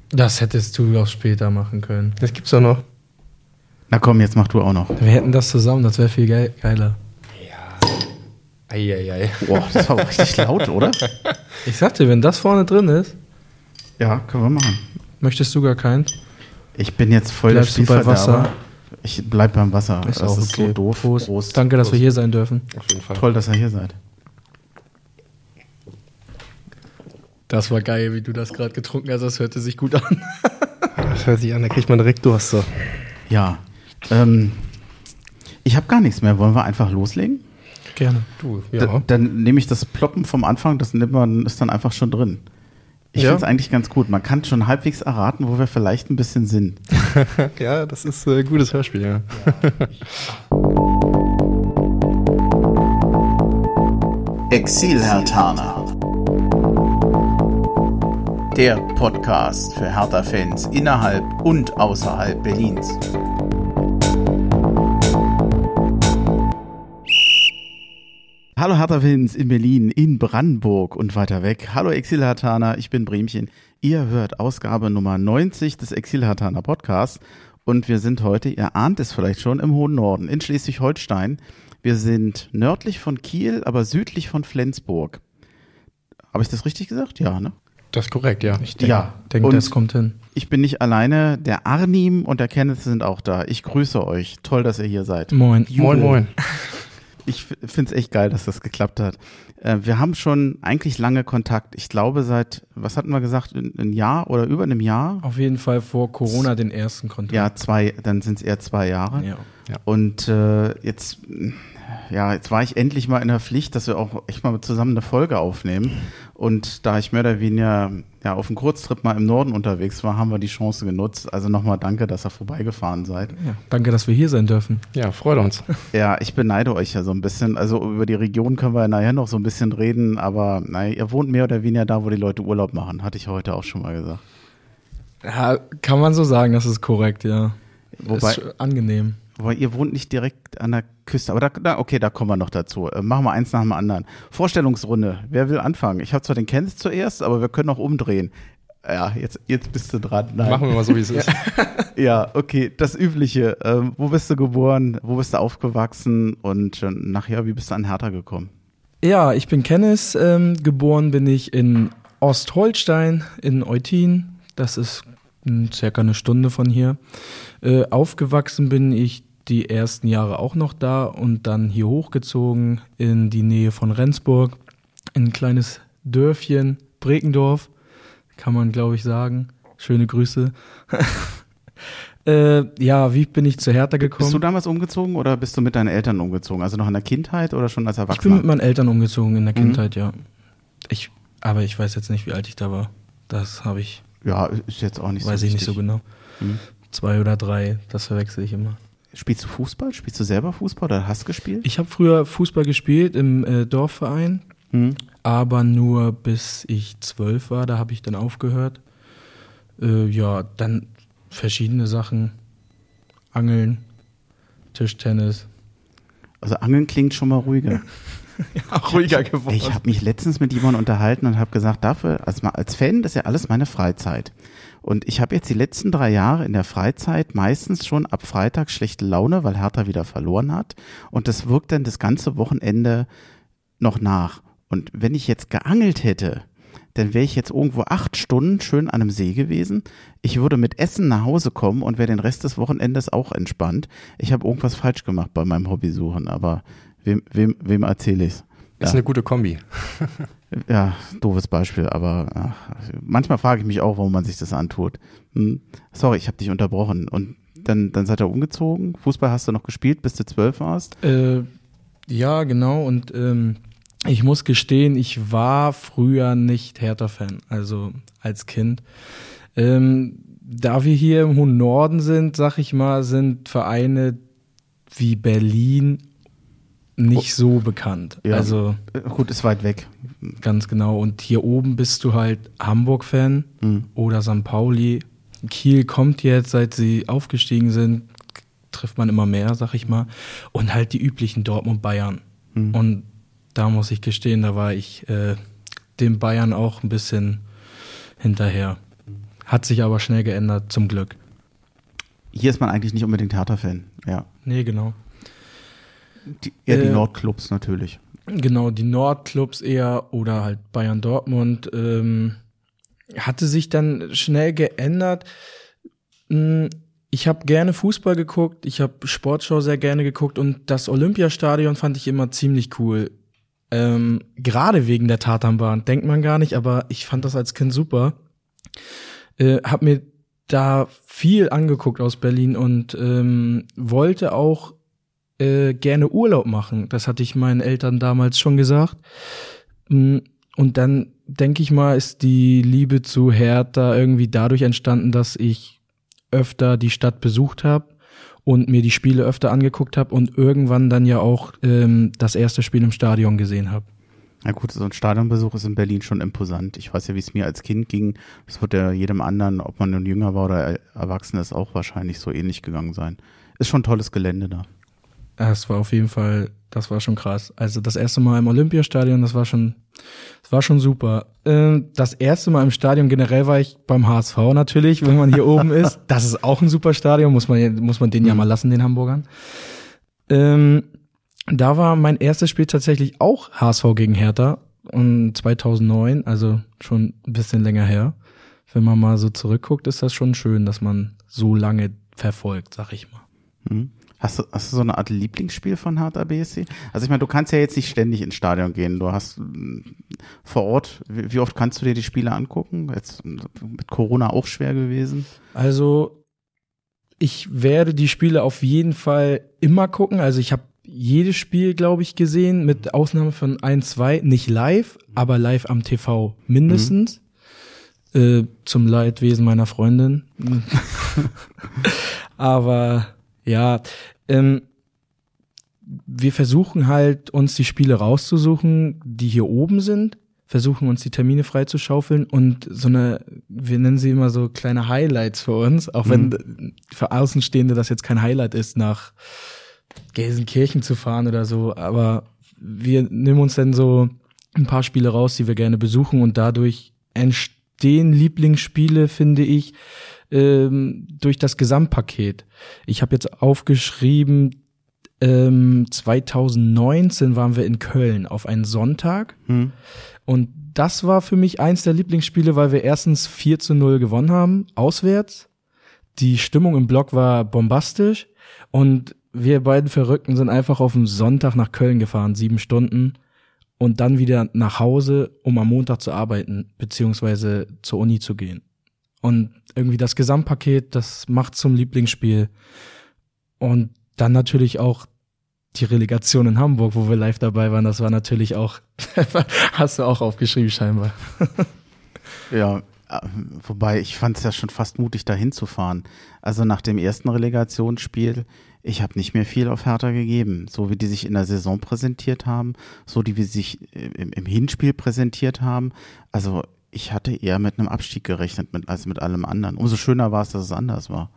Das hättest du auch später machen können. Das gibt's doch noch. Na komm, jetzt mach du auch noch. Wir hätten das zusammen, das wäre viel geiler. Eieiei. Boah, das war auch richtig laut, oder? Ich sagte, wenn das vorne drin ist, Ja, können wir machen. möchtest du gar keins? Ich bin jetzt voll Bleibst du bei Wasser? Ich bleib beim Wasser. Ist das auch ist okay. so doof. Prost. Danke, dass wir hier sein dürfen. Auf jeden Fall. Toll, dass ihr hier seid. Das war geil, wie du das gerade getrunken hast. Das hörte sich gut an. Das hört sich an, da kriegt man direkt Durst. So. Ja. Ich habe gar nichts mehr. Wollen wir einfach loslegen? Gerne. Du, ja. Dann nehme ich das Ploppen vom Anfang, das ist dann einfach schon drin. Ich Ja. finde es eigentlich ganz gut. Man kann schon halbwegs erraten, wo wir vielleicht ein bisschen sind. Ja, das ist ein gutes Hörspiel, ja. Exil-Hertaner. Der Podcast für Hertha-Fans innerhalb und außerhalb Berlins. Hallo Hertha-Fans in Berlin, in Brandenburg und weiter weg. Hallo Exil-Hertaner, ich bin Bremchen. Ihr hört Ausgabe Nummer 90 des Exil-Hertaner Podcasts und wir sind heute, ihr ahnt es vielleicht schon, im hohen Norden, in Schleswig-Holstein. Wir sind nördlich von Kiel, aber südlich von Flensburg. Habe ich das richtig gesagt? Ja, ne? Das ist korrekt, ja. Ich denke, Ja, denk, und- das kommt hin. Ich bin nicht alleine, der Arnim und der Kenneth sind auch da. Ich grüße euch. Toll, dass ihr hier seid. Moin. Moin, moin. Ich finde es echt geil, dass das geklappt hat. Wir haben schon eigentlich lange Kontakt. Ich glaube seit, was hatten wir gesagt, ein Jahr oder über einem Jahr? Auf jeden Fall vor Corona den ersten Kontakt. Ja, dann sind es eher 2 Jahre. Ja. Und jetzt war ich endlich mal in der Pflicht, dass wir auch echt mal zusammen eine Folge aufnehmen. Und da ich mehr oder weniger auf einem Kurztrip mal im Norden unterwegs war, haben wir die Chance genutzt. Also nochmal danke, dass ihr vorbeigefahren seid. Ja. Danke, dass wir hier sein dürfen. Ja, freut uns. Ja, ich beneide euch ja so ein bisschen. Also über die Region können wir nachher noch so ein bisschen reden, aber ihr wohnt mehr oder weniger da, wo die Leute Urlaub machen, hatte ich heute auch schon mal gesagt. Ja, kann man so sagen, das ist korrekt, ja. Wobei, ist angenehm. ihr wohnt nicht direkt an der Küste, aber da kommen wir noch dazu. Machen wir eins nach dem anderen. Vorstellungsrunde, wer will anfangen? Ich habe zwar den Kenneth zuerst, aber wir können auch umdrehen. Ja, jetzt bist du dran. Nein. Machen wir mal so, wie es ist. Ja, okay, das Übliche. Wo bist du geboren? Wo bist du aufgewachsen? Und nachher, wie bist du an Hertha gekommen? Ja, ich bin Kenneth. Geboren bin ich in Ostholstein, in Eutin. Das ist circa eine Stunde von hier. Aufgewachsen bin ich die ersten Jahre auch noch da und dann hier hochgezogen in die Nähe von Rendsburg. In ein kleines Dörfchen, Brekendorf, kann man glaube ich sagen. Schöne Grüße. Wie bin ich zu Hertha gekommen? Bist du damals umgezogen oder bist du mit deinen Eltern umgezogen? Also noch in der Kindheit oder schon als Ich bin Erwachsener? mit meinen Eltern umgezogen in der Kindheit, ja. Aber ich weiß jetzt nicht, wie alt ich da war. Das habe ich, Ja, ist jetzt auch nicht weiß so ich wichtig. nicht so genau. 2 oder 3, das verwechsel ich immer. Spielst du Fußball? Spielst du selber Fußball oder hast gespielt? Ich habe früher Fußball gespielt im Dorfverein, aber nur bis ich 12 war, da habe ich dann aufgehört. Dann verschiedene Sachen, Angeln, Tischtennis. Also Angeln klingt schon mal ruhiger. Ruhiger geworden. Ich habe mich letztens mit jemandem unterhalten und habe gesagt, dafür, als Fan, das ist ja alles meine Freizeit. Und ich habe jetzt die letzten 3 Jahre in der Freizeit meistens schon ab Freitag schlechte Laune, weil Hertha wieder verloren hat. Und das wirkt dann das ganze Wochenende noch nach. Und wenn ich jetzt geangelt hätte, dann wäre ich jetzt irgendwo 8 Stunden schön an einem See gewesen. Ich würde mit Essen nach Hause kommen und wäre den Rest des Wochenendes auch entspannt. Ich habe irgendwas falsch gemacht bei meinem Hobbysuchen, aber wem erzähle ich's? Ist eine gute Kombi. Ja, doofes Beispiel, aber manchmal frage ich mich auch, warum man sich das antut. Sorry, ich habe dich unterbrochen. Und dann seid ihr umgezogen. Fußball hast du noch gespielt, bis du 12 warst? Ja, genau. Und ich muss gestehen, ich war früher nicht Hertha-Fan, also als Kind. Da wir hier im hohen Norden sind, sag ich mal, sind Vereine wie Berlin nicht so bekannt. Ja. Also Gut, ist weit weg. ganz genau. Und hier oben bist du halt Hamburg-Fan oder St. Pauli. Kiel kommt jetzt, seit sie aufgestiegen sind, trifft man immer mehr, sag ich mal. Und halt die üblichen Dortmund, Bayern. Und da muss ich gestehen, da war ich dem Bayern auch ein bisschen hinterher. Hat sich aber schnell geändert, zum Glück. Hier ist man eigentlich nicht unbedingt Hertha-Fan, ja. Nee, genau. Die Nordclubs natürlich. Genau, die Nordclubs eher oder halt Bayern Dortmund. Hatte sich dann schnell geändert. Ich habe gerne Fußball geguckt, ich habe Sportschau sehr gerne geguckt und das Olympiastadion fand ich immer ziemlich cool. Gerade wegen der Tatanbahn, denkt man gar nicht, aber ich fand das als Kind super. Hab mir da viel angeguckt aus Berlin und wollte auch gerne Urlaub machen. Das hatte ich meinen Eltern damals schon gesagt. Und dann, denke ich mal, ist die Liebe zu Hertha irgendwie dadurch entstanden, dass ich öfter die Stadt besucht habe und mir die Spiele öfter angeguckt habe und irgendwann dann ja auch das erste Spiel im Stadion gesehen habe. Na gut, so ein Stadionbesuch ist in Berlin schon imposant. Ich weiß ja, wie es mir als Kind ging. Das wird ja jedem anderen, ob man nun jünger war oder erwachsen ist, auch wahrscheinlich so ähnlich gegangen sein. Ist schon ein tolles Gelände da. Das war auf jeden Fall, das war schon krass. Also das erste Mal im Olympiastadion, das war schon super. Das erste Mal im Stadion generell war ich beim HSV natürlich, wenn man hier oben ist. Das ist auch ein super Stadion, muss man den ja mal lassen, den Hamburgern. Da war mein erstes Spiel tatsächlich auch HSV gegen Hertha und 2009, also schon ein bisschen länger her. Wenn man mal so zurückguckt, ist das schon schön, dass man so lange verfolgt, sag ich mal. Mhm. Hast du so eine Art Lieblingsspiel von Hertha BSC? Also ich meine, du kannst ja jetzt nicht ständig ins Stadion gehen. Du hast vor Ort, wie oft kannst du dir die Spiele angucken? Jetzt mit Corona auch schwer gewesen. Also ich werde die Spiele auf jeden Fall immer gucken. Also ich habe jedes Spiel, glaube ich, gesehen, mit Ausnahme von 1, 2, nicht live, aber live am TV mindestens. Zum Leidwesen meiner Freundin. Aber ja, wir versuchen halt, uns die Spiele rauszusuchen, die hier oben sind, versuchen uns die Termine freizuschaufeln und wir nennen sie immer so kleine Highlights für uns, auch wenn für Außenstehende das jetzt kein Highlight ist, nach Gelsenkirchen zu fahren oder so, aber wir nehmen uns dann so ein paar Spiele raus, die wir gerne besuchen und dadurch entstehen Lieblingsspiele, finde ich, durch das Gesamtpaket. Ich habe jetzt aufgeschrieben, 2019 waren wir in Köln auf einen Sonntag und das war für mich eins der Lieblingsspiele, weil wir erstens 4-0 gewonnen haben, auswärts. Die Stimmung im Block war bombastisch und wir beiden Verrückten sind einfach auf dem Sonntag nach Köln gefahren, 7 Stunden und dann wieder nach Hause, um am Montag zu arbeiten, beziehungsweise zur Uni zu gehen. Und irgendwie das Gesamtpaket, das macht zum Lieblingsspiel. Und dann natürlich auch die Relegation in Hamburg, wo wir live dabei waren, das war natürlich auch, hast du auch aufgeschrieben scheinbar. Ja, wobei ich fand es ja schon fast mutig, da hinzufahren. Also nach dem ersten Relegationsspiel, ich habe nicht mehr viel auf Hertha gegeben. So wie die sich in der Saison präsentiert haben, so wie sie sich im Hinspiel präsentiert haben. Also ich hatte eher mit einem Abstieg gerechnet als mit allem anderen. Umso schöner war es, dass es anders war.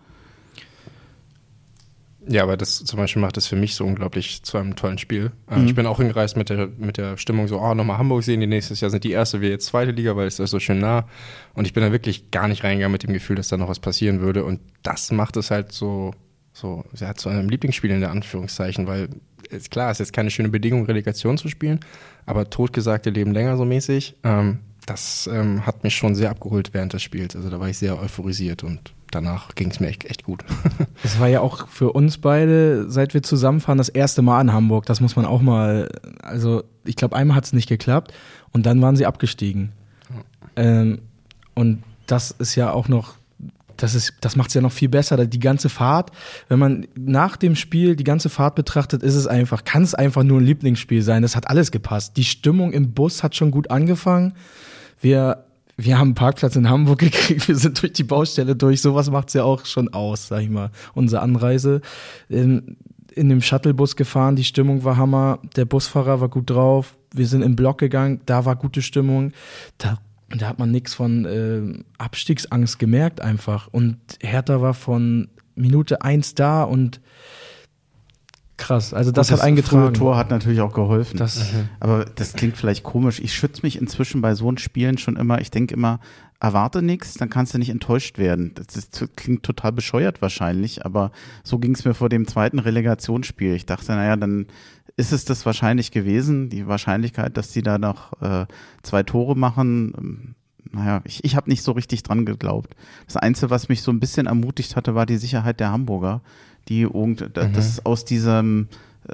Ja, aber das zum Beispiel macht es für mich so unglaublich zu einem tollen Spiel. Ich bin auch hingereist mit der Stimmung so, nochmal Hamburg sehen, die nächstes Jahr sind die erste, wir jetzt zweite Liga, weil es ist so schön nah. Und ich bin da wirklich gar nicht reingegangen mit dem Gefühl, dass da noch was passieren würde. Und das macht es halt so zu einem Lieblingsspiel in der Anführungszeichen, weil klar, es ist jetzt keine schöne Bedingung, Relegation zu spielen, aber Totgesagte leben länger so mäßig. Das hat mich schon sehr abgeholt während des Spiels. Also da war ich sehr euphorisiert und danach ging es mir echt gut. Es war ja auch für uns beide, seit wir zusammenfahren, das erste Mal in Hamburg. Das muss man auch mal, also ich glaube, einmal hat es nicht geklappt und dann waren sie abgestiegen. Und das ist ja auch noch, das macht es ja noch viel besser. Die ganze Fahrt, wenn man nach dem Spiel die ganze Fahrt betrachtet, kann es einfach nur ein Lieblingsspiel sein. Das hat alles gepasst. Die Stimmung im Bus hat schon gut angefangen. Wir haben einen Parkplatz in Hamburg gekriegt, wir sind durch die Baustelle durch. Sowas macht's ja auch schon aus, sag ich mal. Unsere Anreise in dem Shuttlebus gefahren, die Stimmung war Hammer, der Busfahrer war gut drauf, wir sind im Block gegangen, da war gute Stimmung. Da hat man nichts von Abstiegsangst gemerkt einfach. Und Hertha war von Minute 1 da und krass. Also das hat eingetragen. Das Tor hat natürlich auch geholfen. Das, Aber das klingt vielleicht komisch. Ich schütze mich inzwischen bei so Spielen schon immer. Ich denke immer, erwarte nichts, dann kannst du nicht enttäuscht werden. Das klingt total bescheuert wahrscheinlich, aber so ging es mir vor dem zweiten Relegationsspiel. Ich dachte, naja, dann ist es das wahrscheinlich gewesen. Die Wahrscheinlichkeit, dass die da noch 2 Tore machen, naja, ich habe nicht so richtig dran geglaubt. Das Einzige, was mich so ein bisschen ermutigt hatte, war die Sicherheit der Hamburger, die das aus diesem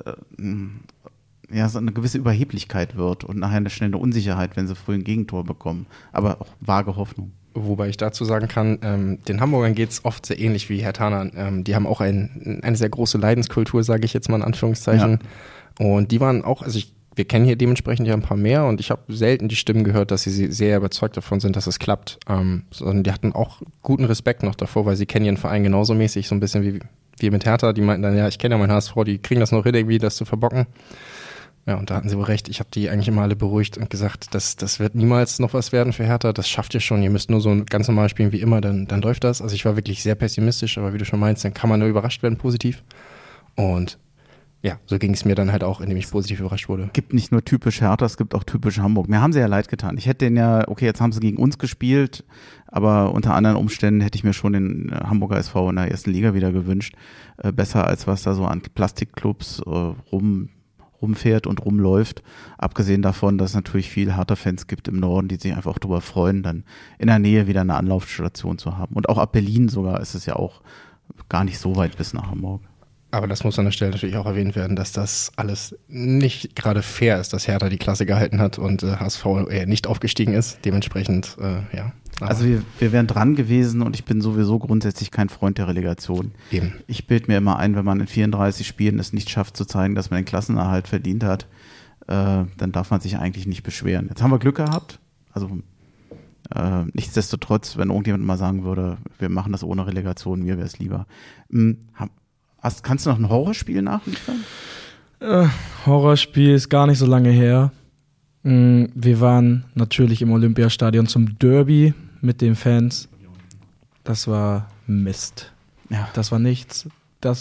so eine gewisse Überheblichkeit wird und nachher eine schnelle Unsicherheit, wenn sie früh ein Gegentor bekommen. Aber auch vage Hoffnung. Wobei ich dazu sagen kann, den Hamburgern geht es oft sehr ähnlich wie Herthanern. Die haben auch eine sehr große Leidenskultur, sage ich jetzt mal in Anführungszeichen. Ja. Und die waren auch, wir kennen hier dementsprechend ja ein paar mehr und ich habe selten die Stimmen gehört, dass sie sehr überzeugt davon sind, dass es klappt. Sondern die hatten auch guten Respekt noch davor, weil sie kennen ihren Verein genauso mäßig, so ein bisschen wie wir mit Hertha. Die meinten dann, ja, ich kenne ja meinen HSV, die kriegen das noch hin, irgendwie das zu verbocken. Ja, und da hatten sie wohl recht. Ich habe die eigentlich immer alle beruhigt und gesagt, das wird niemals noch was werden für Hertha. Das schafft ihr schon. Ihr müsst nur so ganz normal spielen wie immer, dann läuft das. Also ich war wirklich sehr pessimistisch, aber wie du schon meinst, dann kann man nur überrascht werden, positiv. Und ja, so ging es mir dann halt auch, indem ich positiv überrascht wurde. Es gibt nicht nur typisch Hertha, es gibt auch typisch Hamburg. Mir haben sie ja leid getan. Ich hätte denen ja, okay, jetzt haben sie gegen uns gespielt, aber unter anderen Umständen hätte ich mir schon den Hamburger SV in der ersten Liga wieder gewünscht. Besser als was da so an Plastikclubs rumfährt und rumläuft. Abgesehen davon, dass es natürlich viel Hertha-Fans gibt im Norden, die sich einfach darüber freuen, dann in der Nähe wieder eine Anlaufstation zu haben. Und auch ab Berlin sogar ist es ja auch gar nicht so weit bis nach Hamburg. Aber das muss an der Stelle natürlich auch erwähnt werden, dass das alles nicht gerade fair ist, dass Hertha die Klasse gehalten hat und HSV nicht aufgestiegen ist. Dementsprechend, ja. Also wir wären dran gewesen und ich bin sowieso grundsätzlich kein Freund der Relegation. Eben. Ich bilde mir immer ein, wenn man in 34 Spielen es nicht schafft zu zeigen, dass man den Klassenerhalt verdient hat, dann darf man sich eigentlich nicht beschweren. Jetzt haben wir Glück gehabt. Also nichtsdestotrotz, wenn irgendjemand mal sagen würde, wir machen das ohne Relegation, mir wäre es lieber. Kannst du noch ein Horrorspiel nachliefern? Horrorspiel ist gar nicht so lange her. Wir waren natürlich im Olympiastadion zum Derby mit den Fans. Das war Mist. Ja. Das war nichts. Der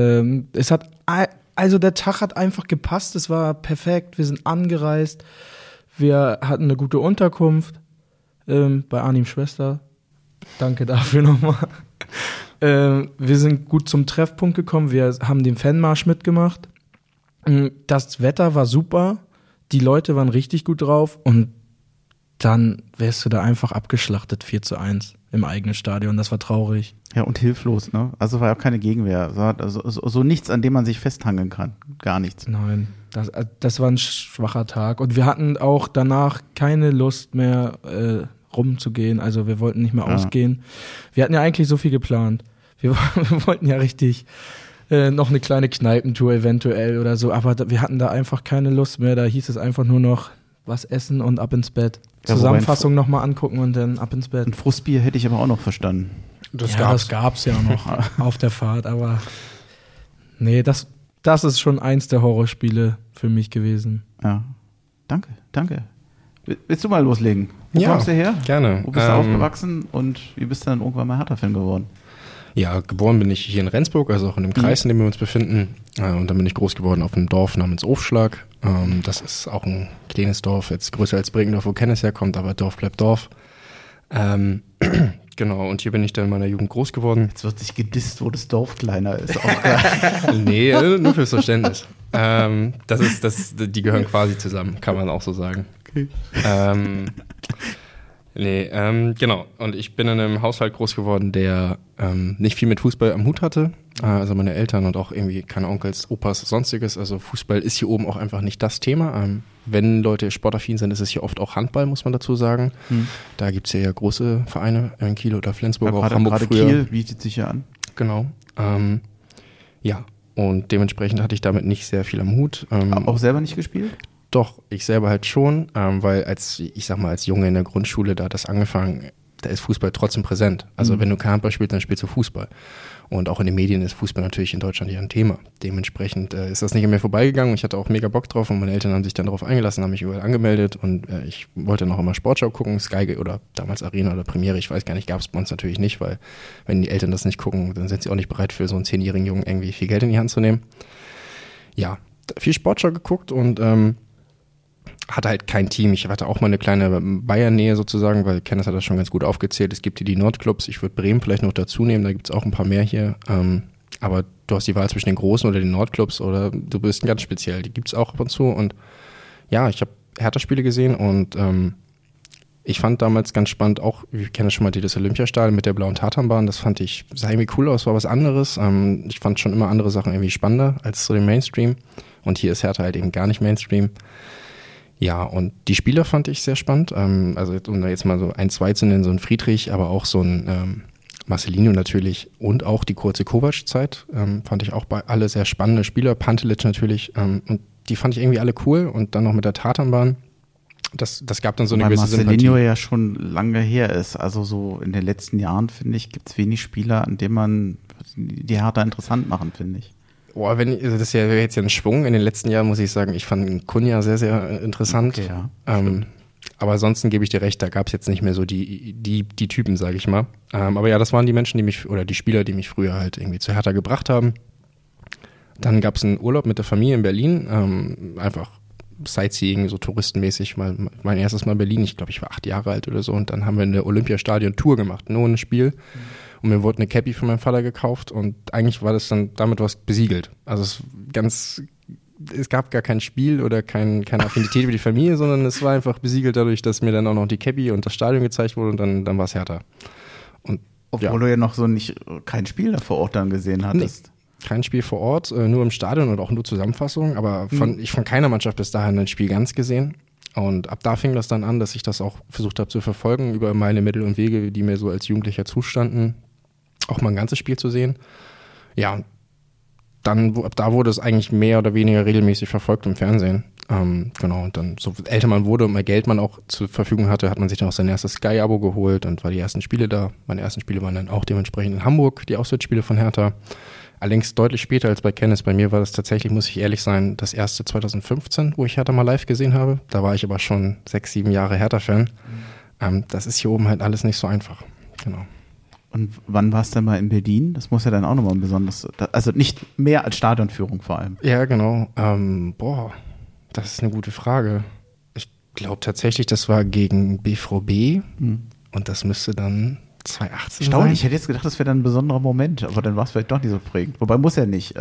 Tag hat einfach gepasst. Es war perfekt. Wir sind angereist. Wir hatten eine gute Unterkunft bei Arnims Schwester. Danke dafür nochmal. Wir sind gut zum Treffpunkt gekommen, wir haben den Fanmarsch mitgemacht. Das Wetter war super, die Leute waren richtig gut drauf und dann wärst du da einfach abgeschlachtet 4:1 im eigenen Stadion, das war traurig. Ja, und hilflos, ne? Also war ja auch keine Gegenwehr, so nichts, an dem man sich festhangeln kann, gar nichts. Nein, das war ein schwacher Tag und wir hatten auch danach keine Lust mehr rumzugehen, also wir wollten nicht mehr ausgehen. Wir hatten ja eigentlich so viel geplant. Wir wollten ja richtig noch eine kleine Kneipentour eventuell oder so, aber wir hatten da einfach keine Lust mehr. Da hieß es einfach nur noch was essen und ab ins Bett. Ja, Zusammenfassung nochmal angucken und dann ab ins Bett. Ein Frustbier hätte ich aber auch noch verstanden. Das gab's ja noch auf der Fahrt, aber nee, das ist schon eins der Horrorspiele für mich gewesen. Ja, danke. Willst du mal loslegen? Wo kommst du her? Gerne. Wo bist du aufgewachsen und wie bist du dann irgendwann mal Hertha-Fan geworden? Ja, geboren bin ich hier in Rendsburg, also auch in dem Kreis, in dem wir uns befinden. Und dann bin ich groß geworden auf einem Dorf namens Ofschlag. Das ist auch ein kleines Dorf, jetzt größer als Bregendorf, wo Kennis herkommt, aber Dorf bleibt Dorf. Genau, und hier bin ich dann in meiner Jugend groß geworden. Jetzt wird sich gedisst, wo das Dorf kleiner ist. Auch geil. Nee, nur fürs Verständnis. Die gehören quasi zusammen, kann man auch so sagen. Okay. Genau. Und ich bin in einem Haushalt groß geworden, der nicht viel mit Fußball am Hut hatte. Also meine Eltern und auch irgendwie keine Onkels, Opas, sonstiges. Also Fußball ist hier oben auch einfach nicht das Thema. Wenn Leute sportaffin sind, ist es hier oft auch Handball, muss man dazu sagen. Da gibt es ja große Vereine in Kiel oder Flensburg, auch Hamburg gerade früher. Kiel bietet sich ja an. Genau. Ja, und dementsprechend hatte ich damit nicht sehr viel am Hut. Auch selber nicht gespielt? Doch, ich selber halt schon, weil als Junge in der Grundschule, da hat das angefangen, da ist Fußball trotzdem präsent. Also wenn du kein Handball spielst, dann spielst du Fußball. Und auch in den Medien ist Fußball natürlich in Deutschland ja ein Thema. Dementsprechend ist das nicht an mir vorbeigegangen. Ich hatte auch mega Bock drauf und meine Eltern haben sich dann darauf eingelassen, haben mich überall angemeldet und ich wollte noch immer Sportschau gucken, Sky oder damals Arena oder Premiere, ich weiß gar nicht, gab es bei uns natürlich nicht, weil wenn die Eltern das nicht gucken, dann sind sie auch nicht bereit für so einen 10-jährigen Jungen irgendwie viel Geld in die Hand zu nehmen. ja, viel Sportschau geguckt und hatte halt kein Team. Ich hatte auch mal eine kleine Bayern-Nähe sozusagen, weil Kenneth hat das schon ganz gut aufgezählt. Es gibt hier die Nordclubs, ich würde Bremen vielleicht noch dazu nehmen, da gibt es auch ein paar mehr hier. Aber du hast die Wahl zwischen den Großen oder den Nordclubs oder du bist ganz speziell. Die gibt es auch ab und zu. Und ja, ich habe Hertha-Spiele gesehen und ich fand damals ganz spannend auch, wir kennen schon mal das Olympiastadion mit der blauen Tatanbahn, das fand ich, sah irgendwie cool aus, war was anderes. Ich fand schon immer andere Sachen irgendwie spannender als so den Mainstream. Und hier ist Hertha halt eben gar nicht Mainstream. Ja, und die Spieler fand ich sehr spannend. Also um da jetzt mal so 1, 2 zu nennen, so ein Friedrich, aber auch so ein Marcelinho natürlich und auch die kurze Kovac-Zeit fand ich auch alle sehr spannende Spieler. Pantelic natürlich und die fand ich irgendwie alle cool und dann noch mit der Tatanbahn. Das gab dann so eine gewisse Sympathie. Marcelinho ja schon lange her ist. Also so in den letzten Jahren, finde ich, gibt es wenig Spieler, an denen man die Hertha interessant machen, finde ich. Boah, das wäre jetzt ja ein Schwung. In den letzten Jahren muss ich sagen, ich fand Cunha sehr, sehr interessant. Okay, ja. Aber ansonsten gebe ich dir recht, da gab es jetzt nicht mehr so die Typen, sage ich mal. Aber ja, das waren die Menschen, die Spieler, die mich früher halt irgendwie zu Hertha gebracht haben. Dann gab es einen Urlaub mit der Familie in Berlin, einfach Sightseeing, so touristenmäßig, mein erstes Mal Berlin, ich glaube, ich war 8 Jahre alt oder so und dann haben wir eine Olympiastadion-Tour gemacht, nur ein Spiel und mir wurde eine Cappy von meinem Vater gekauft und eigentlich war das dann damit was besiegelt. Also es gab gar kein Spiel oder keine Affinität über die Familie, sondern es war einfach besiegelt dadurch, dass mir dann auch noch die Cappy und das Stadion gezeigt wurde und dann war es Hertha. Und, obwohl du ja noch so kein Spiel da vor Ort dann gesehen hattest. Nee. Kein Spiel vor Ort, nur im Stadion und auch nur Zusammenfassungen, aber von keiner Mannschaft bis dahin ein Spiel ganz gesehen. Und ab da fing das dann an, dass ich das auch versucht habe zu verfolgen, über meine Mittel und Wege, die mir so als Jugendlicher zustanden, auch mal ein ganzes Spiel zu sehen. Ja, ab da wurde es eigentlich mehr oder weniger regelmäßig verfolgt im Fernsehen. Genau, und dann, so älter man wurde und mehr Geld man auch zur Verfügung hatte, hat man sich dann auch sein erstes Sky-Abo geholt und war die ersten Spiele da. Meine ersten Spiele waren dann auch dementsprechend in Hamburg, die Auswärtsspiele von Hertha. Allerdings deutlich später als bei Kenneth. Bei mir war das tatsächlich, muss ich ehrlich sein, das erste 2015, wo ich Hertha mal live gesehen habe. Da war ich aber schon 6, 7 Jahre Hertha-Fan. Das ist hier oben halt alles nicht so einfach. Genau. Und wann warst du denn mal in Berlin? Das muss ja dann auch nochmal ein besonderes, also nicht mehr als Stadionführung vor allem. Ja, genau. Das ist eine gute Frage. Ich glaube tatsächlich, das war gegen BVB und das müsste dann 2018 sein. Ich hätte jetzt gedacht, das wäre dann ein besonderer Moment, aber dann war es vielleicht doch nicht so prägend. Wobei muss ja nicht.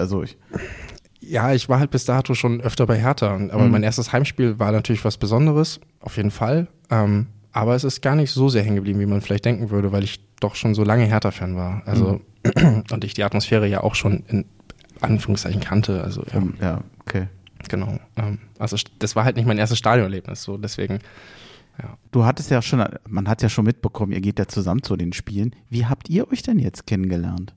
Ja, ich war halt bis dato schon öfter bei Hertha, aber mein erstes Heimspiel war natürlich was Besonderes, auf jeden Fall. Aber es ist gar nicht so sehr hängen geblieben, wie man vielleicht denken würde, weil ich doch schon so lange Hertha-Fan war. Also und ich die Atmosphäre ja auch schon in Anführungszeichen kannte. Also ja, okay. Genau. Also das war halt nicht mein erstes Stadionerlebnis, so deswegen. Ja. Du hattest ja schon, man hat ja schon mitbekommen, ihr geht ja zusammen zu den Spielen. Wie habt ihr euch denn jetzt kennengelernt?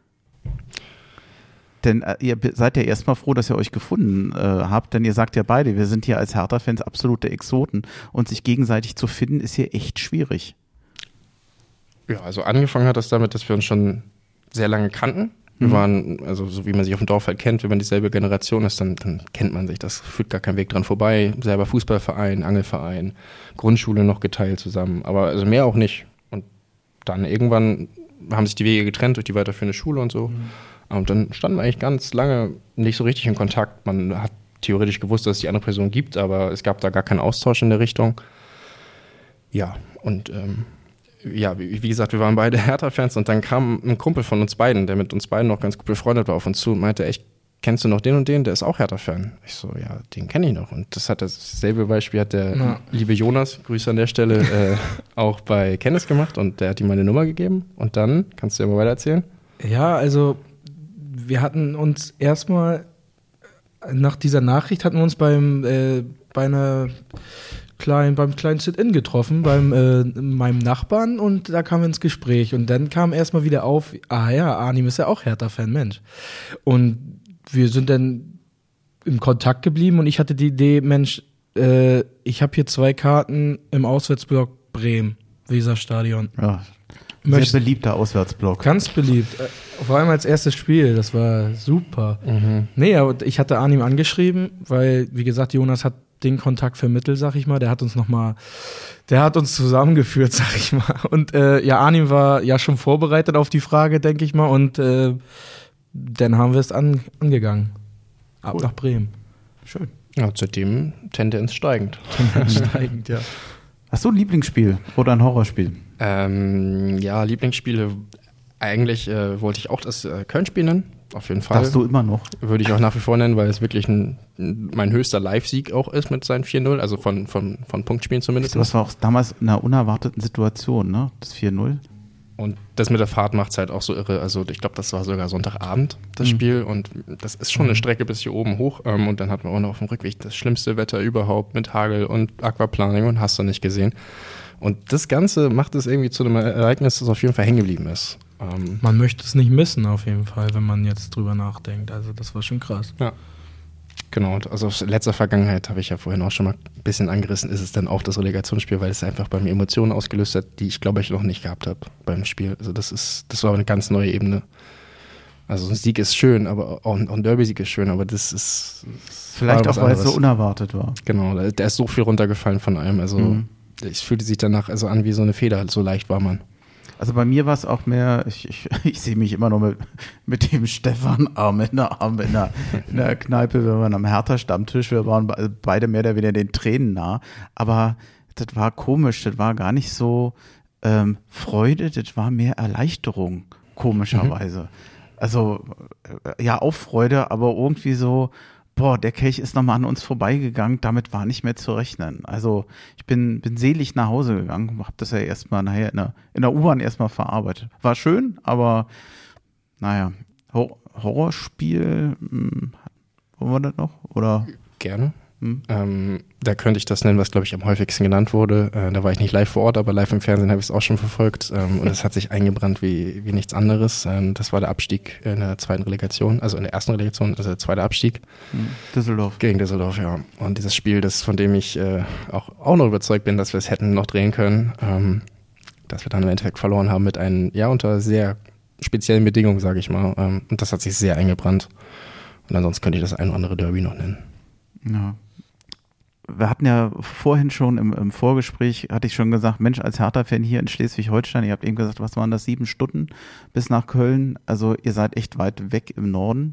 Denn ihr seid ja erstmal froh, dass ihr euch gefunden habt, denn ihr sagt ja beide, wir sind hier als Hertha-Fans absolute Exoten und sich gegenseitig zu finden, ist hier echt schwierig. Ja, also angefangen hat das damit, dass wir uns schon sehr lange kannten. Wir waren, also so wie man sich auf dem Dorf halt kennt, wenn man dieselbe Generation ist, dann kennt man sich. Das führt gar kein Weg dran vorbei. Selber Fußballverein, Angelverein, Grundschule noch geteilt zusammen. Aber also mehr auch nicht. Und dann irgendwann haben sich die Wege getrennt durch die weiterführende Schule und so. Und dann standen wir eigentlich ganz lange nicht so richtig in Kontakt. Man hat theoretisch gewusst, dass es die andere Person gibt, aber es gab da gar keinen Austausch in der Richtung. Ja, und ja, wie gesagt, wir waren beide Hertha-Fans und dann kam ein Kumpel von uns beiden, der mit uns beiden noch ganz gut befreundet war, auf uns zu und meinte, echt, kennst du noch den und den? Der ist auch Hertha-Fan. Ich so, ja, den kenne ich noch. Und dasselbe Beispiel hat der liebe Jonas, Grüße an der Stelle, auch bei Kenneth gemacht und der hat ihm meine Nummer gegeben. Und dann, kannst du ja mal weiter erzählen? Ja, also wir hatten uns erstmal, nach dieser Nachricht hatten wir uns beim kleinen Sit-In getroffen, meinem Nachbarn und da kamen wir ins Gespräch und dann kam erstmal wieder auf, Arnim ist ja auch Hertha-Fan, Mensch. Und wir sind dann im Kontakt geblieben und ich hatte die Idee, Mensch, ich habe hier 2 Karten im Auswärtsblock Bremen, Weserstadion. Ja, sehr beliebter Auswärtsblock. Ganz beliebt, vor allem als erstes Spiel, das war super. Nee, aber ich hatte Arnim angeschrieben, weil, wie gesagt, Jonas hat den Kontakt vermittelt, sag ich mal. Der hat uns zusammengeführt, sag ich mal. Und Arnim war ja schon vorbereitet auf die Frage, denke ich mal. Und dann haben wir es angegangen. ab nach Bremen. Schön. Ja, seitdem Tendenz steigend. Steigend, ja. Hast du ein Lieblingsspiel oder ein Horrorspiel? Ja, Lieblingsspiele. Eigentlich wollte ich auch das Köln-Spiel nennen. Auf jeden Fall. Darfst du immer noch? Würde ich auch nach wie vor nennen, weil es wirklich mein höchster Live-Sieg auch ist mit seinen 4-0, also von Punktspielen zumindest. Das war auch damals in einer unerwarteten Situation, ne? Das 4-0. Und das mit der Fahrt macht es halt auch so irre. Also ich glaube, das war sogar Sonntagabend, das Spiel. Und das ist schon eine Strecke bis hier oben hoch. Und dann hat man auch noch auf dem Rückweg das schlimmste Wetter überhaupt mit Hagel und Aquaplaning und hast du nicht gesehen. Und das Ganze macht es irgendwie zu einem Ereignis, das auf jeden Fall hängen geblieben ist. Man möchte es nicht missen auf jeden Fall, wenn man jetzt drüber nachdenkt. Also das war schon krass. Ja. Genau, und also aus letzter Vergangenheit, habe ich ja vorhin auch schon mal ein bisschen angerissen, ist es dann auch das Relegationsspiel, weil es einfach bei mir Emotionen ausgelöst hat, die ich glaube ich noch nicht gehabt habe beim Spiel. Also das war eine ganz neue Ebene. Also ein Sieg ist schön, aber auch ein Derby-Sieg ist schön, aber das ist vielleicht auch, weil es so unerwartet war. Genau, da ist so viel runtergefallen von einem. Also es fühlte sich danach also an wie so eine Feder, so leicht war man. Also bei mir war es auch mehr, ich sehe mich immer noch mit dem Stefan Arm in der Kneipe, wir waren am Hertha-Stammtisch, wir waren beide mehr oder weniger den Tränen nah, aber das war komisch, das war gar nicht so Freude, das war mehr Erleichterung, komischerweise. Also ja, auch Freude, aber irgendwie so, boah, der Kelch ist nochmal an uns vorbeigegangen, damit war nicht mehr zu rechnen. Also ich bin selig nach Hause gegangen, habe das ja erstmal nachher in der U-Bahn erstmal verarbeitet. War schön, aber naja, Horrorspiel, wollen wir das noch? Oder? Gerne. Da könnte ich das nennen, was, glaube ich, am häufigsten genannt wurde. Da war ich nicht live vor Ort, aber live im Fernsehen habe ich es auch schon verfolgt. Und es hat sich eingebrannt wie nichts anderes. Das war der Abstieg in der zweiten Relegation, also in der ersten Relegation, also der zweite Abstieg. Düsseldorf. Gegen Düsseldorf, ja. Und dieses Spiel, von dem ich auch noch überzeugt bin, dass wir es hätten noch drehen können, dass wir dann im Endeffekt verloren haben mit unter sehr speziellen Bedingungen, sage ich mal. Und das hat sich sehr eingebrannt. Und ansonsten könnte ich das ein oder andere Derby noch nennen. Ja. Wir hatten ja vorhin schon im Vorgespräch, hatte ich schon gesagt, Mensch, als Hertha-Fan hier in Schleswig-Holstein, ihr habt eben gesagt, was waren das, 7 Stunden bis nach Köln? Also ihr seid echt weit weg im Norden.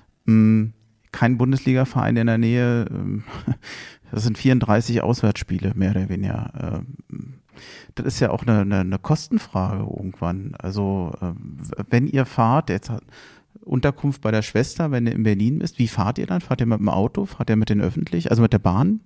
Kein Bundesliga-Verein in der Nähe. Das sind 34 Auswärtsspiele, mehr oder weniger. Das ist ja auch eine Kostenfrage irgendwann. Also wenn ihr fahrt, jetzt Unterkunft bei der Schwester, wenn ihr in Berlin bist, wie fahrt ihr dann? Fahrt ihr mit dem Auto? Fahrt ihr mit den Öffentlichen? Also mit der Bahn?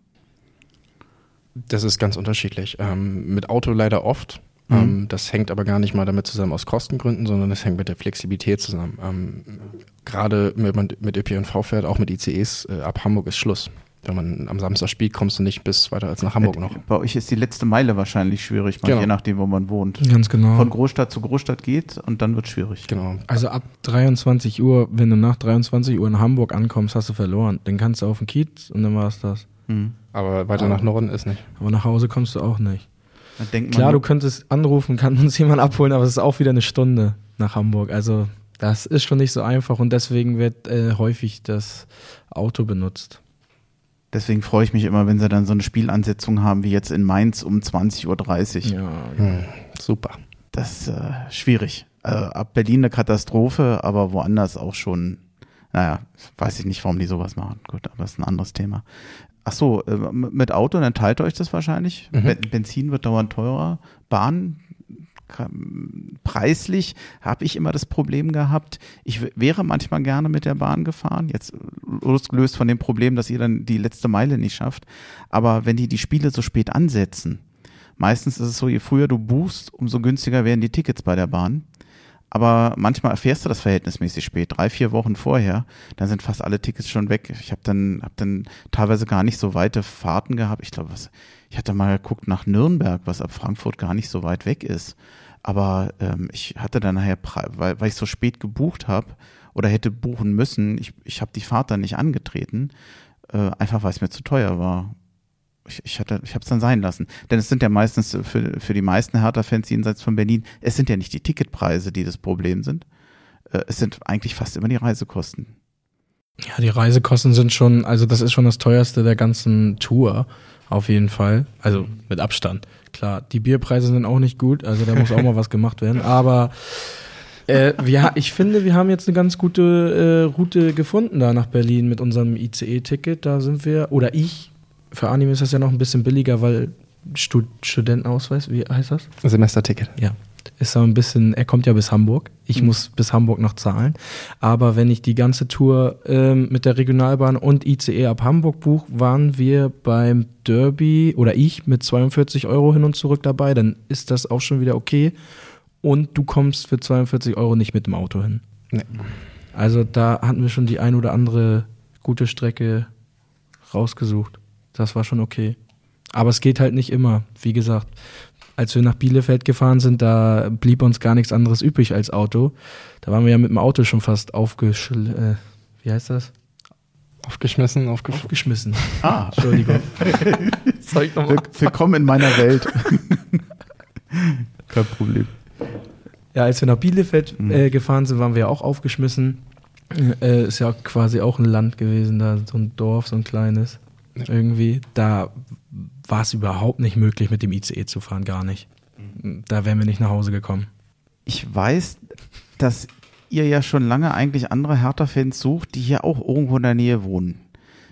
Das ist ganz unterschiedlich. Mit Auto leider oft. Das hängt aber gar nicht mal damit zusammen aus Kostengründen, sondern das hängt mit der Flexibilität zusammen. Gerade wenn man mit ÖPNV fährt, auch mit ICEs, ab Hamburg ist Schluss. Wenn man am Samstag spielt, kommst du nicht bis weiter als nach Hamburg noch. Bei euch ist die letzte Meile wahrscheinlich schwierig, je nachdem, wo man wohnt. Ganz genau. Von Großstadt zu Großstadt geht und dann wird es schwierig. Genau. Also ab 23 Uhr, wenn du nach 23 Uhr in Hamburg ankommst, hast du verloren. Dann kannst du auf den Kiez und dann war es das. Aber weiter nach Norden ist nicht. Aber nach Hause kommst du auch nicht. Denkt Klar, du könntest anrufen, kann uns jemand abholen, aber es ist auch wieder eine Stunde nach Hamburg. Also das ist schon nicht so einfach und deswegen wird häufig das Auto benutzt. Deswegen freue ich mich immer, wenn sie dann so eine Spielansetzung haben, wie jetzt in Mainz um 20.30 Uhr. Ja, super. Das ist schwierig. Ab Berlin eine Katastrophe, aber woanders auch schon, naja, weiß ich nicht, warum die sowas machen. Gut, aber das ist ein anderes Thema. Ach so, mit Auto, dann teilt euch das wahrscheinlich. Benzin wird dauernd teurer. Bahn, preislich habe ich immer das Problem gehabt, ich wäre manchmal gerne mit der Bahn gefahren, jetzt losgelöst von dem Problem, dass ihr dann die letzte Meile nicht schafft, aber wenn die Spiele so spät ansetzen, meistens ist es so, je früher du buchst, umso günstiger werden die Tickets bei der Bahn. Aber manchmal erfährst du das verhältnismäßig spät, 3-4 Wochen vorher, dann sind fast alle Tickets schon weg. Ich habe dann teilweise gar nicht so weite Fahrten gehabt. Ich glaube, ich hatte mal geguckt nach Nürnberg, was ab Frankfurt gar nicht so weit weg ist. Aber ich hatte dann nachher, weil ich so spät gebucht habe oder hätte buchen müssen, ich habe die Fahrt dann nicht angetreten, einfach weil es mir zu teuer war. Ich habe es dann sein lassen. Denn es sind ja meistens für die meisten Hertha-Fans jenseits von Berlin, es sind ja nicht die Ticketpreise, die das Problem sind. Es sind eigentlich fast immer die Reisekosten. Ja, die Reisekosten sind schon, also das ist schon das teuerste der ganzen Tour, auf jeden Fall. Also mit Abstand. Klar, die Bierpreise sind auch nicht gut, also da muss auch mal was gemacht werden. Aber Ich finde, wir haben jetzt eine ganz gute Route gefunden da nach Berlin mit unserem ICE-Ticket. Da sind wir, oder ich, für Anime ist das ja noch ein bisschen billiger, weil Studentenausweis, wie heißt das? Semesterticket. Ja. Ist so ein bisschen, er kommt ja bis Hamburg. Ich muss bis Hamburg noch zahlen. Aber wenn ich die ganze Tour mit der Regionalbahn und ICE ab Hamburg buche, waren wir beim Derby oder ich mit 42 € hin und zurück dabei. Dann ist das auch schon wieder okay. Und du kommst für 42 € nicht mit dem Auto hin. Nee. Also da hatten wir schon die ein oder andere gute Strecke rausgesucht. Das war schon okay. Aber es geht halt nicht immer. Wie gesagt, als wir nach Bielefeld gefahren sind, da blieb uns gar nichts anderes übrig als Auto. Da waren wir ja mit dem Auto schon fast wie heißt das? Aufgeschmissen. Ah, Entschuldigung. Willkommen in meiner Welt. Kein Problem. Ja, als wir nach Bielefeld gefahren sind, waren wir ja auch aufgeschmissen. Ist ja quasi auch ein Land gewesen, da so ein Dorf, so ein kleines. Irgendwie. Da war es überhaupt nicht möglich, mit dem ICE zu fahren, gar nicht. Da wären wir nicht nach Hause gekommen. Ich weiß, dass ihr ja schon lange eigentlich andere Hertha-Fans sucht, die hier auch irgendwo in der Nähe wohnen.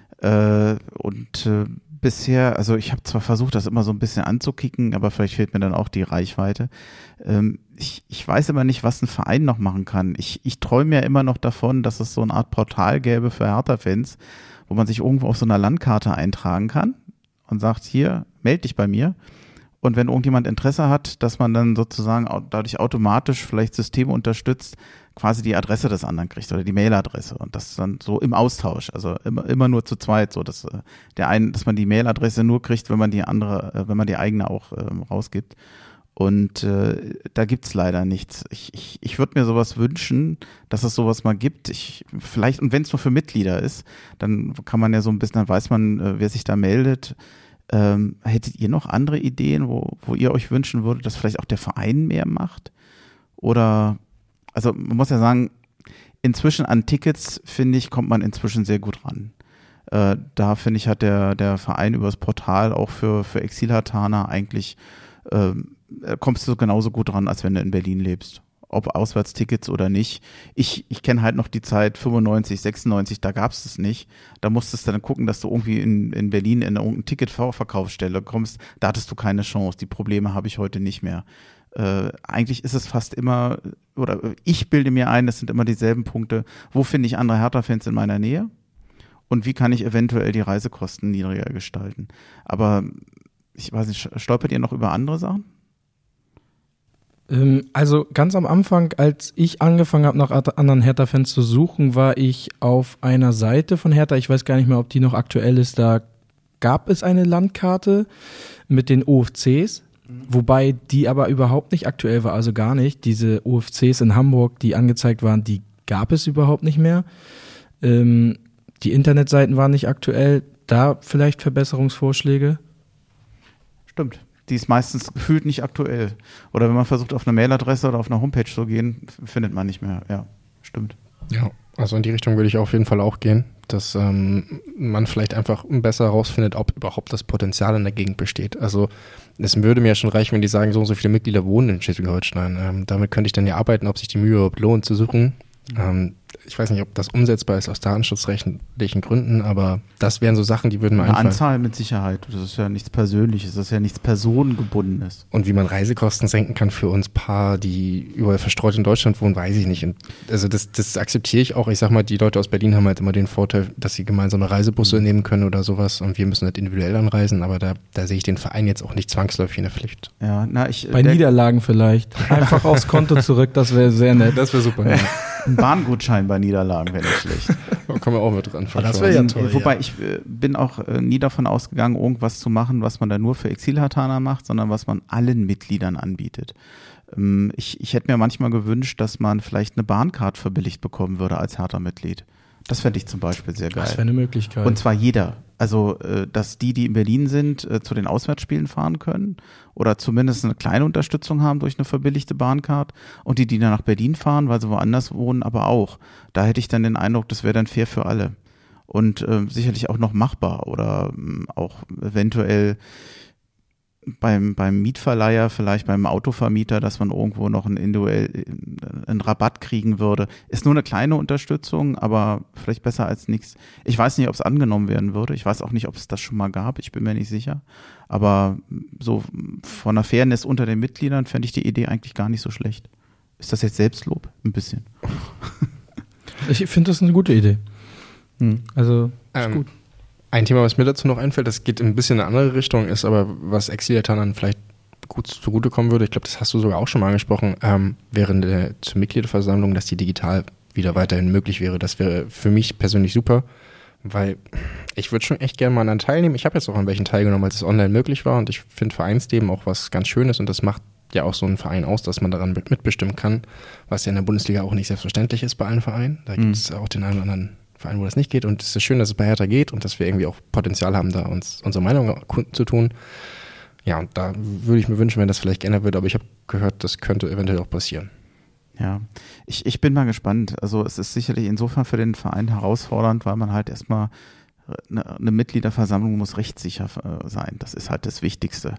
Bisher, also ich habe zwar versucht, das immer so ein bisschen anzukicken, aber vielleicht fehlt mir dann auch die Reichweite. Ich weiß aber nicht, was ein Verein noch machen kann. Ich träume ja immer noch davon, dass es so eine Art Portal gäbe für Hertha-Fans, wo man sich irgendwo auf so einer Landkarte eintragen kann und sagt, hier, melde dich bei mir. Und wenn irgendjemand Interesse hat, dass man dann sozusagen dadurch automatisch vielleicht Systeme unterstützt, quasi die Adresse des anderen kriegt oder die Mailadresse und das dann so im Austausch, also immer nur zu zweit, so dass dass man die Mailadresse nur kriegt, wenn man die eigene auch rausgibt. Und da gibt's leider nichts. Ich würde mir sowas wünschen, dass es sowas mal gibt. Vielleicht, und wenn es nur für Mitglieder ist, dann kann man ja so ein bisschen, dann weiß man, wer sich da meldet. Hättet ihr noch andere Ideen, wo ihr euch wünschen würdet, dass vielleicht auch der Verein mehr macht? Oder, also man muss ja sagen, inzwischen an Tickets, finde ich, kommt man inzwischen sehr gut ran. Da, finde ich, hat der Verein über das Portal auch für Exilhartaner eigentlich, kommst du genauso gut dran, als wenn du in Berlin lebst. Ob Auswärtstickets oder nicht. Ich kenne halt noch die Zeit 95, 96, da gab es es nicht. Da musstest du dann gucken, dass du irgendwie in Berlin in irgendeine Ticketverkaufsstelle kommst. Da hattest du keine Chance. Die Probleme habe ich heute nicht mehr. Eigentlich ist es fast immer, oder ich bilde mir ein, es sind immer dieselben Punkte. Wo finde ich andere Hertha-Fans in meiner Nähe? Und wie kann ich eventuell die Reisekosten niedriger gestalten? Aber ich weiß nicht, stolpert ihr noch über andere Sachen? Also ganz am Anfang, als ich angefangen habe, nach anderen Hertha-Fans zu suchen, war ich auf einer Seite von Hertha, ich weiß gar nicht mehr, ob die noch aktuell ist, da gab es eine Landkarte mit den OFCs, wobei die aber überhaupt nicht aktuell war, also gar nicht. Diese OFCs in Hamburg, die angezeigt waren, die gab es überhaupt nicht mehr. Die Internetseiten waren nicht aktuell, da vielleicht Verbesserungsvorschläge? Stimmt. Die ist meistens gefühlt nicht aktuell. Oder wenn man versucht, auf eine Mailadresse oder auf eine Homepage zu gehen, findet man nicht mehr. Ja, stimmt. Ja, also in die Richtung würde ich auf jeden Fall auch gehen, dass man vielleicht einfach besser herausfindet, ob überhaupt das Potenzial in der Gegend besteht. Also es würde mir ja schon reichen, wenn die sagen, so und so viele Mitglieder wohnen in Schleswig-Holstein. Damit könnte ich dann ja arbeiten, ob sich die Mühe überhaupt lohnt zu suchen. Ich weiß nicht, ob das umsetzbar ist aus datenschutzrechtlichen Gründen, aber das wären so Sachen, die würden mir einfallen. Eine Anzahl mit Sicherheit. Das ist ja nichts Persönliches, das ist ja nichts Personengebundenes. Und wie man Reisekosten senken kann für uns Paar, die überall verstreut in Deutschland wohnen, weiß ich nicht. Und also das akzeptiere ich auch. Ich sag mal, die Leute aus Berlin haben halt immer den Vorteil, dass sie gemeinsame Reisebusse nehmen können oder sowas und wir müssen halt individuell anreisen, aber da sehe ich den Verein jetzt auch nicht zwangsläufig in der Pflicht. Ja, bei Niederlagen vielleicht. Einfach aufs Konto zurück, das wäre sehr nett. Das wäre super. Ja. Ein Bahngutschein bei Niederlagen wäre nicht schlecht. Da kommen wir auch mit dran. Das wäre ja toll. Wobei ich bin auch nie davon ausgegangen, irgendwas zu machen, was man da nur für Exilhartaner macht, sondern was man allen Mitgliedern anbietet. Ich hätte mir manchmal gewünscht, dass man vielleicht eine Bahncard verbilligt bekommen würde als Hertha-Mitglied. Das fände ich zum Beispiel sehr geil. Das wäre eine Möglichkeit. Und zwar jeder. Also, dass die in Berlin sind, zu den Auswärtsspielen fahren können oder zumindest eine kleine Unterstützung haben durch eine verbilligte Bahncard und die dann nach Berlin fahren, weil sie woanders wohnen, aber auch. Da hätte ich dann den Eindruck, das wäre dann fair für alle. Und sicherlich auch noch machbar oder auch eventuell beim Mietverleiher, vielleicht beim Autovermieter, dass man irgendwo noch einen Rabatt kriegen würde. Ist nur eine kleine Unterstützung, aber vielleicht besser als nichts. Ich weiß nicht, ob es angenommen werden würde. Ich weiß auch nicht, ob es das schon mal gab. Ich bin mir nicht sicher. Aber so von der Fairness unter den Mitgliedern fände ich die Idee eigentlich gar nicht so schlecht. Ist das jetzt Selbstlob? Ein bisschen. Ich finde das eine gute Idee. Also, ist gut. Ein Thema, was mir dazu noch einfällt, das geht ein bisschen in eine andere Richtung, ist aber, was Exiliatern vielleicht gut zugutekommen würde, ich glaube, das hast du sogar auch schon mal angesprochen, während zur Mitgliederversammlung, dass die digital wieder weiterhin möglich wäre. Das wäre für mich persönlich super, weil ich würde schon echt gerne mal daran teilnehmen. Ich habe jetzt auch an welchen teilgenommen, als es online möglich war, und ich finde Vereinsleben auch was ganz Schönes, und das macht ja auch so einen Verein aus, dass man daran mitbestimmen kann, was ja in der Bundesliga auch nicht selbstverständlich ist bei allen Vereinen. Da gibt es auch den einen oder anderen Verein, wo das nicht geht, und es ist schön, dass es bei Hertha geht und dass wir irgendwie auch Potenzial haben, da uns unsere Meinung zu tun. Ja, und da würde ich mir wünschen, wenn das vielleicht geändert wird, aber ich habe gehört, das könnte eventuell auch passieren. Ja, ich bin mal gespannt. Also es ist sicherlich insofern für den Verein herausfordernd, weil man halt erstmal eine Mitgliederversammlung muss rechtssicher sein. Das ist halt das Wichtigste.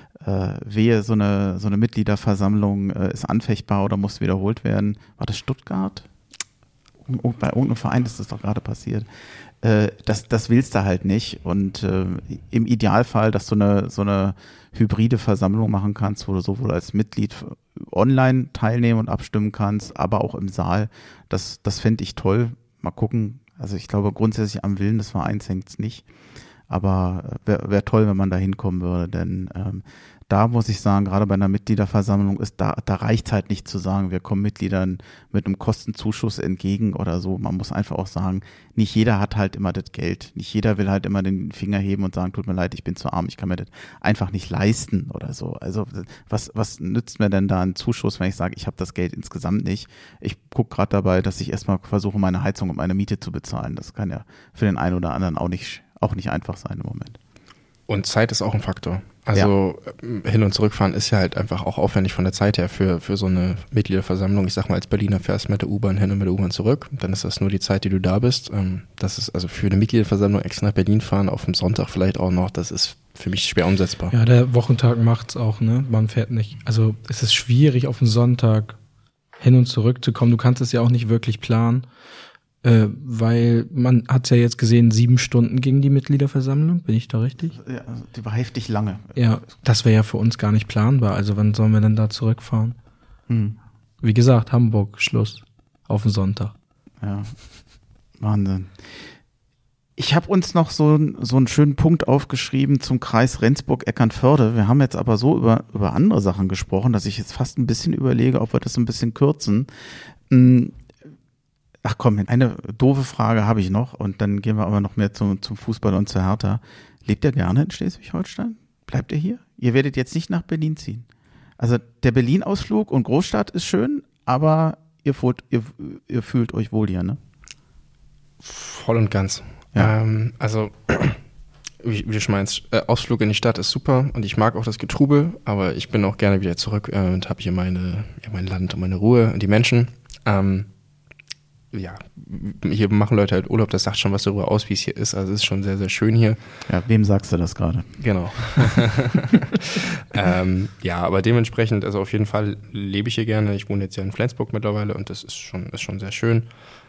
Wehe, so eine Mitgliederversammlung ist anfechtbar oder muss wiederholt werden. War das Stuttgart? Bei irgendeinem Verein ist das doch gerade passiert. Das willst du halt nicht. Und im Idealfall, dass du so eine hybride Versammlung machen kannst, wo du sowohl als Mitglied online teilnehmen und abstimmen kannst, aber auch im Saal. Das fände ich toll. Mal gucken. Also ich glaube, grundsätzlich am Willen des Vereins hängt es nicht. Aber wär toll, wenn man da hinkommen würde. Denn da muss ich sagen, gerade bei einer Mitgliederversammlung da reicht es halt nicht zu sagen, wir kommen Mitgliedern mit einem Kostenzuschuss entgegen oder so. Man muss einfach auch sagen, nicht jeder hat halt immer das Geld. Nicht jeder will halt immer den Finger heben und sagen, tut mir leid, ich bin zu arm, ich kann mir das einfach nicht leisten oder so. Also was nützt mir denn da ein Zuschuss, wenn ich sage, ich habe das Geld insgesamt nicht? Ich gucke gerade dabei, dass ich erstmal versuche, meine Heizung und meine Miete zu bezahlen. Das kann ja für den einen oder anderen auch nicht einfach sein im Moment. Und Zeit ist auch ein Faktor. Also hin- und zurückfahren ist ja halt einfach auch aufwendig von der Zeit her für so eine Mitgliederversammlung. Ich sag mal, als Berliner fährst du mit der U-Bahn hin und mit der U-Bahn zurück. Dann ist das nur die Zeit, die du da bist. Das ist also für eine Mitgliederversammlung extra nach Berlin fahren, auf dem Sonntag vielleicht auch noch, das ist für mich schwer umsetzbar. Ja, der Wochentag macht's auch, ne? Man fährt nicht. Also es ist schwierig, auf den Sonntag hin und zurück zu kommen. Du kannst es ja auch nicht wirklich planen. Weil man hat ja jetzt gesehen, 7 Stunden ging die Mitgliederversammlung, bin ich da richtig? Ja, also die war heftig lange. Ja, das wäre ja für uns gar nicht planbar. Also wann sollen wir denn da zurückfahren? Wie gesagt, Hamburg, Schluss. Auf den Sonntag. Ja, Wahnsinn. Ich habe uns noch so einen schönen Punkt aufgeschrieben zum Kreis Rendsburg-Eckernförde. Wir haben jetzt aber so über andere Sachen gesprochen, dass ich jetzt fast ein bisschen überlege, ob wir das ein bisschen kürzen. Ach komm, eine doofe Frage habe ich noch und dann gehen wir aber noch mehr zum Fußball und zur Hertha. Lebt ihr gerne in Schleswig-Holstein? Bleibt ihr hier? Ihr werdet jetzt nicht nach Berlin ziehen. Also der Berlin-Ausflug und Großstadt ist schön, aber ihr fühlt euch wohl hier, ne? Voll und ganz. Ja. Also, wie du schon meinst, Ausflug in die Stadt ist super und ich mag auch das Getrubel, aber ich bin auch gerne wieder zurück und habe hier mein Land und meine Ruhe und die Menschen. Ja, hier machen Leute halt Urlaub, das sagt schon was darüber aus, wie es hier ist. Also es ist schon sehr, sehr schön hier. Ja, wem sagst du das gerade? Genau. Ja, aber dementsprechend, also auf jeden Fall lebe ich hier gerne. Ich wohne jetzt ja in Flensburg mittlerweile und das ist schon sehr schön.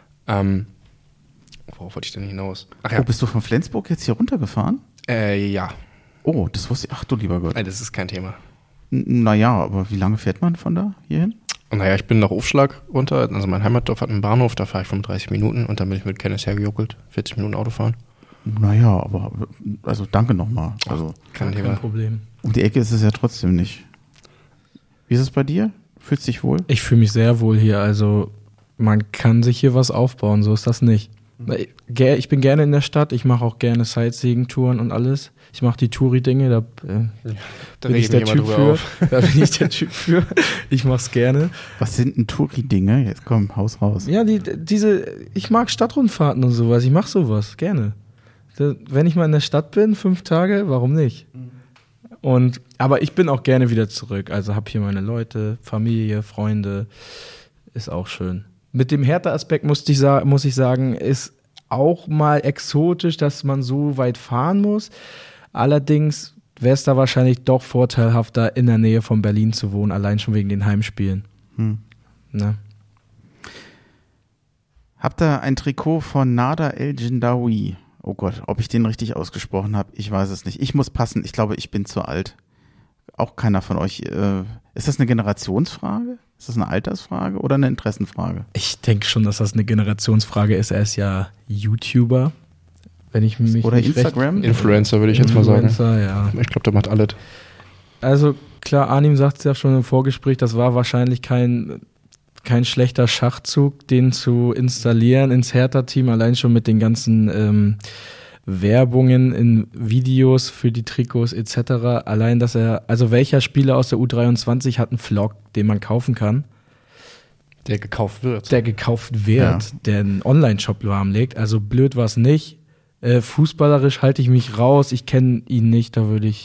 Worauf wollte ich denn hinaus? Ach ja. Oh, bist du von Flensburg jetzt hier runtergefahren? Ja. Oh, das wusste ich. Ach du lieber Gott. Nein, das ist kein Thema. Naja, aber wie lange fährt man von da hierhin? Naja, ich bin nach Aufschlag runter, also mein Heimatdorf hat einen Bahnhof, da fahre ich 35 Minuten und dann bin ich mit Kenneth hergejuckelt, 40 Minuten Autofahren. Naja, aber also danke nochmal. Also Kein Problem. Um die Ecke ist es ja trotzdem nicht. Wie ist es bei dir? Fühlst du dich wohl? Ich fühle mich sehr wohl hier, also man kann sich hier was aufbauen, so ist das nicht. Ich bin gerne in der Stadt, ich mache auch gerne Sightseeing-Touren und alles. Ich mache die Touri-Dinge, da bin ich der Typ für. Da bin ich der Typ für. Ich mach's gerne. Was sind denn Touri-Dinge? Jetzt komm, haus raus. Ja, ich mag Stadtrundfahrten und sowas. Ich mache sowas gerne. Wenn ich mal in der Stadt bin, 5 Tage, warum nicht? Aber ich bin auch gerne wieder zurück. Also habe hier meine Leute, Familie, Freunde. Ist auch schön. Mit dem Hertha-Aspekt muss ich sagen, ist auch mal exotisch, dass man so weit fahren muss. Allerdings wäre es da wahrscheinlich doch vorteilhafter, in der Nähe von Berlin zu wohnen, allein schon wegen den Heimspielen. Ne? Habt ihr ein Trikot von Nada El Jindawi? Oh Gott, ob ich den richtig ausgesprochen habe, ich weiß es nicht. Ich muss passen, ich glaube, ich bin zu alt. Auch keiner von euch. Ist das eine Generationsfrage? Ist das eine Altersfrage oder eine Interessenfrage? Ich denke schon, dass das eine Generationsfrage ist. Er ist ja YouTuber, wenn ich mich oder nicht Instagram? Influencer würde ich jetzt mal sagen. Ja. Ich glaube, der macht alles. Also klar, Arnim sagt es ja schon im Vorgespräch, das war wahrscheinlich kein schlechter Schachzug, den zu installieren ins Hertha-Team, allein schon mit den ganzen Werbungen in Videos für die Trikots etc. Allein, dass welcher Spieler aus der U23 hat einen Vlog, den man kaufen kann? Der gekauft wird. Der einen Online-Shop lahmlegt. Also blöd war es nicht. Fußballerisch halte ich mich raus. Ich kenne ihn nicht,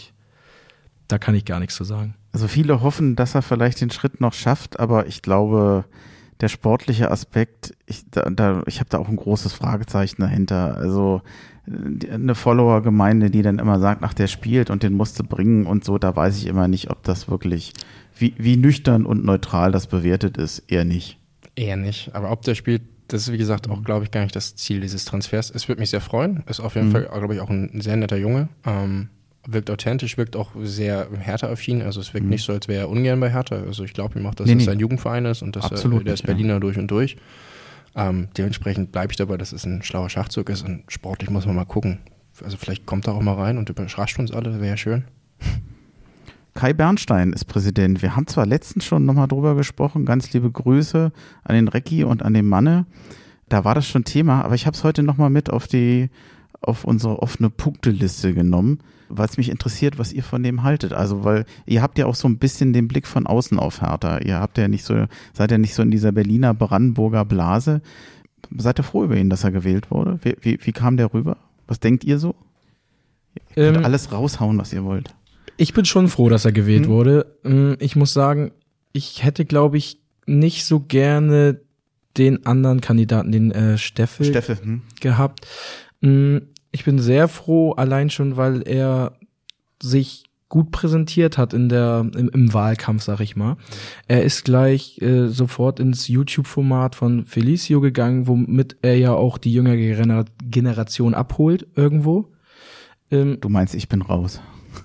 da kann ich gar nichts zu sagen. Also viele hoffen, dass er vielleicht den Schritt noch schafft, aber ich glaube, der sportliche Aspekt, ich habe da auch ein großes Fragezeichen dahinter. Also eine Follower-Gemeinde, die dann immer sagt, ach, der spielt und den musst du bringen und so, da weiß ich immer nicht, ob das wirklich, wie nüchtern und neutral das bewertet ist, eher nicht. Eher nicht, aber ob der spielt, das ist wie gesagt auch, glaube ich, gar nicht das Ziel dieses Transfers. Es würde mich sehr freuen, ist auf jeden Fall, glaube ich, auch ein sehr netter Junge. Wirkt authentisch, wirkt auch sehr Hertha-affin, also es wirkt nicht so, als wäre er ungern bei Hertha. Also ich glaube ihm auch, dass es ein Jugendverein ist und dass der ist Berliner durch und durch. Dementsprechend bleibe ich dabei, dass es ein schlauer Schachzug ist und sportlich muss man mal gucken. Also vielleicht kommt er auch mal rein und überrascht uns alle, wäre ja schön. Kai Bernstein ist Präsident. Wir haben zwar letztens schon nochmal drüber gesprochen, ganz liebe Grüße an den Recki und an den Manne. Da war das schon Thema, aber ich habe es heute nochmal mit auf unsere offene Punkteliste genommen, weil es mich interessiert, was ihr von dem haltet. Also, weil ihr habt ja auch so ein bisschen den Blick von außen auf Hertha. Seid ja nicht so in dieser Berliner Brandenburger Blase. Seid ihr froh über ihn, dass er gewählt wurde? Wie kam der rüber? Was denkt ihr so? Ihr könnt alles raushauen, was ihr wollt. Ich bin schon froh, dass er gewählt wurde. Ich muss sagen, ich hätte, glaube ich, nicht so gerne den anderen Kandidaten, den Steffel gehabt. Ich bin sehr froh, allein schon, weil er sich gut präsentiert hat im Wahlkampf, sag ich mal. Er ist gleich sofort ins YouTube-Format von Felicio gegangen, womit er ja auch die jüngere Generation abholt irgendwo. Du meinst, ich bin raus.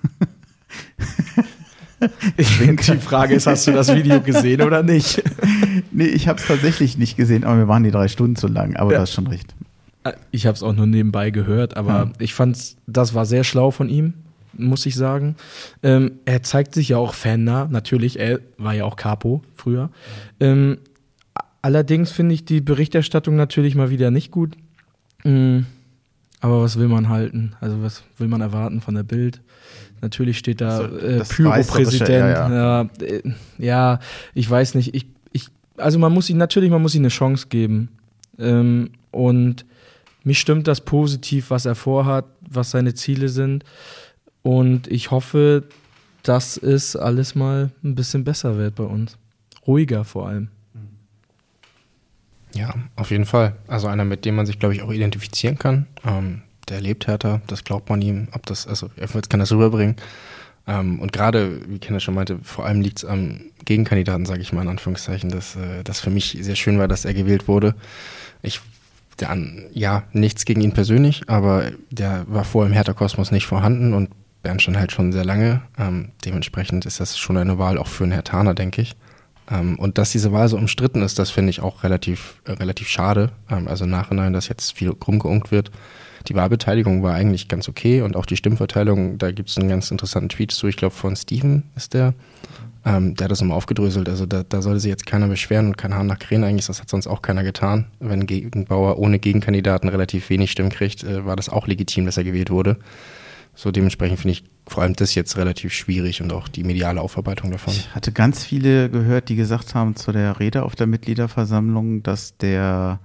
Die Frage ist, hast du das Video gesehen oder nicht? Nee, ich habe es tatsächlich nicht gesehen, aber mir waren die 3 Stunden zu lang, aber du hast schon recht. Ich habe es auch nur nebenbei gehört, aber ich fand's, das war sehr schlau von ihm, muss ich sagen. Er zeigt sich ja auch fannah, natürlich, er war ja auch Capo früher. Allerdings finde ich die Berichterstattung natürlich mal wieder nicht gut. Aber was will man halten? Also was will man erwarten von der Bild? Natürlich steht da Pyro-Präsident. Ja, ich weiß nicht. Also man muss ihm eine Chance geben. Und mich stimmt das positiv, was er vorhat, was seine Ziele sind. Und ich hoffe, dass es alles mal ein bisschen besser wird bei uns. Ruhiger vor allem. Ja, auf jeden Fall. Also einer, mit dem man sich, glaube ich, auch identifizieren kann. Der lebt Hertha, das glaubt man ihm. Er kann das rüberbringen. Und gerade, wie Kenner schon meinte, vor allem liegt es am Gegenkandidaten, sage ich mal in Anführungszeichen, dass das für mich sehr schön war, dass er gewählt wurde. Nichts gegen ihn persönlich, aber der war vorher im Hertha-Kosmos nicht vorhanden und Bernstein halt schon sehr lange. Dementsprechend ist das schon eine Wahl auch für einen Herthaner, denke ich. Und dass diese Wahl so umstritten ist, das finde ich auch relativ schade. Also im Nachhinein, dass jetzt viel rumgeunkt wird. Die Wahlbeteiligung war eigentlich ganz okay und auch die Stimmverteilung, da gibt es einen ganz interessanten Tweet zu, ich glaube von Steven ist der hat das nochmal aufgedröselt, also da sollte sich jetzt keiner beschweren und kein Hahn nach Krähen eigentlich, das hat sonst auch keiner getan. Wenn Gegenbauer ohne Gegenkandidaten relativ wenig Stimmen kriegt, war das auch legitim, dass er gewählt wurde. So dementsprechend finde ich vor allem das jetzt relativ schwierig und auch die mediale Aufarbeitung davon. Ich hatte ganz viele gehört, die gesagt haben zu der Rede auf der Mitgliederversammlung, dass der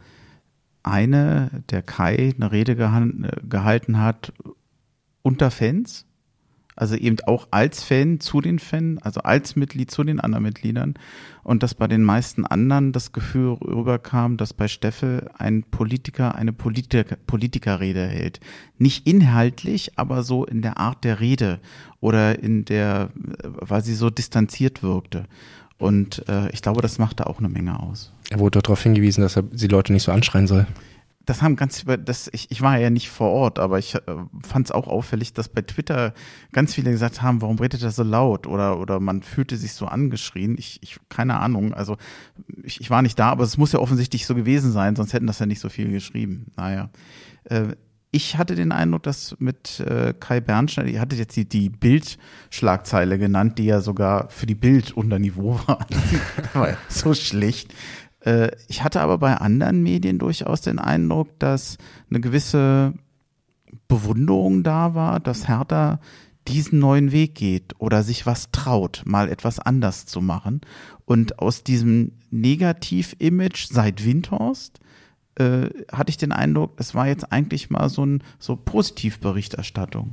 Kai, eine Rede gehalten hat unter Fans. Also eben auch als Fan zu den Fans, also als Mitglied zu den anderen Mitgliedern. Und dass bei den meisten anderen das Gefühl rüberkam, dass bei Steffel ein Politiker eine Politikerrede hält. Nicht inhaltlich, aber so in der Art der Rede oder weil sie so distanziert wirkte. Und ich glaube, das machte auch eine Menge aus. Er wurde darauf hingewiesen, dass er die Leute nicht so anschreien soll. Das haben ich war ja nicht vor Ort, aber ich fand es auch auffällig, dass bei Twitter ganz viele gesagt haben, warum redet er so laut? Oder man fühlte sich so angeschrien. Keine Ahnung, also ich war nicht da, aber es muss ja offensichtlich so gewesen sein, sonst hätten das ja nicht so viel geschrieben. Naja. Ich hatte den Eindruck, dass mit Kai Bernstein, ihr hattet jetzt die Bild-Schlagzeile genannt, die ja sogar für die Bild unter Niveau war. War ja so schlecht. Ich hatte aber bei anderen Medien durchaus den Eindruck, dass eine gewisse Bewunderung da war, dass Hertha diesen neuen Weg geht oder sich was traut, mal etwas anders zu machen. Und aus diesem Negativ-Image seit Windhorst hatte ich den Eindruck, es war jetzt eigentlich mal so Positivberichterstattung.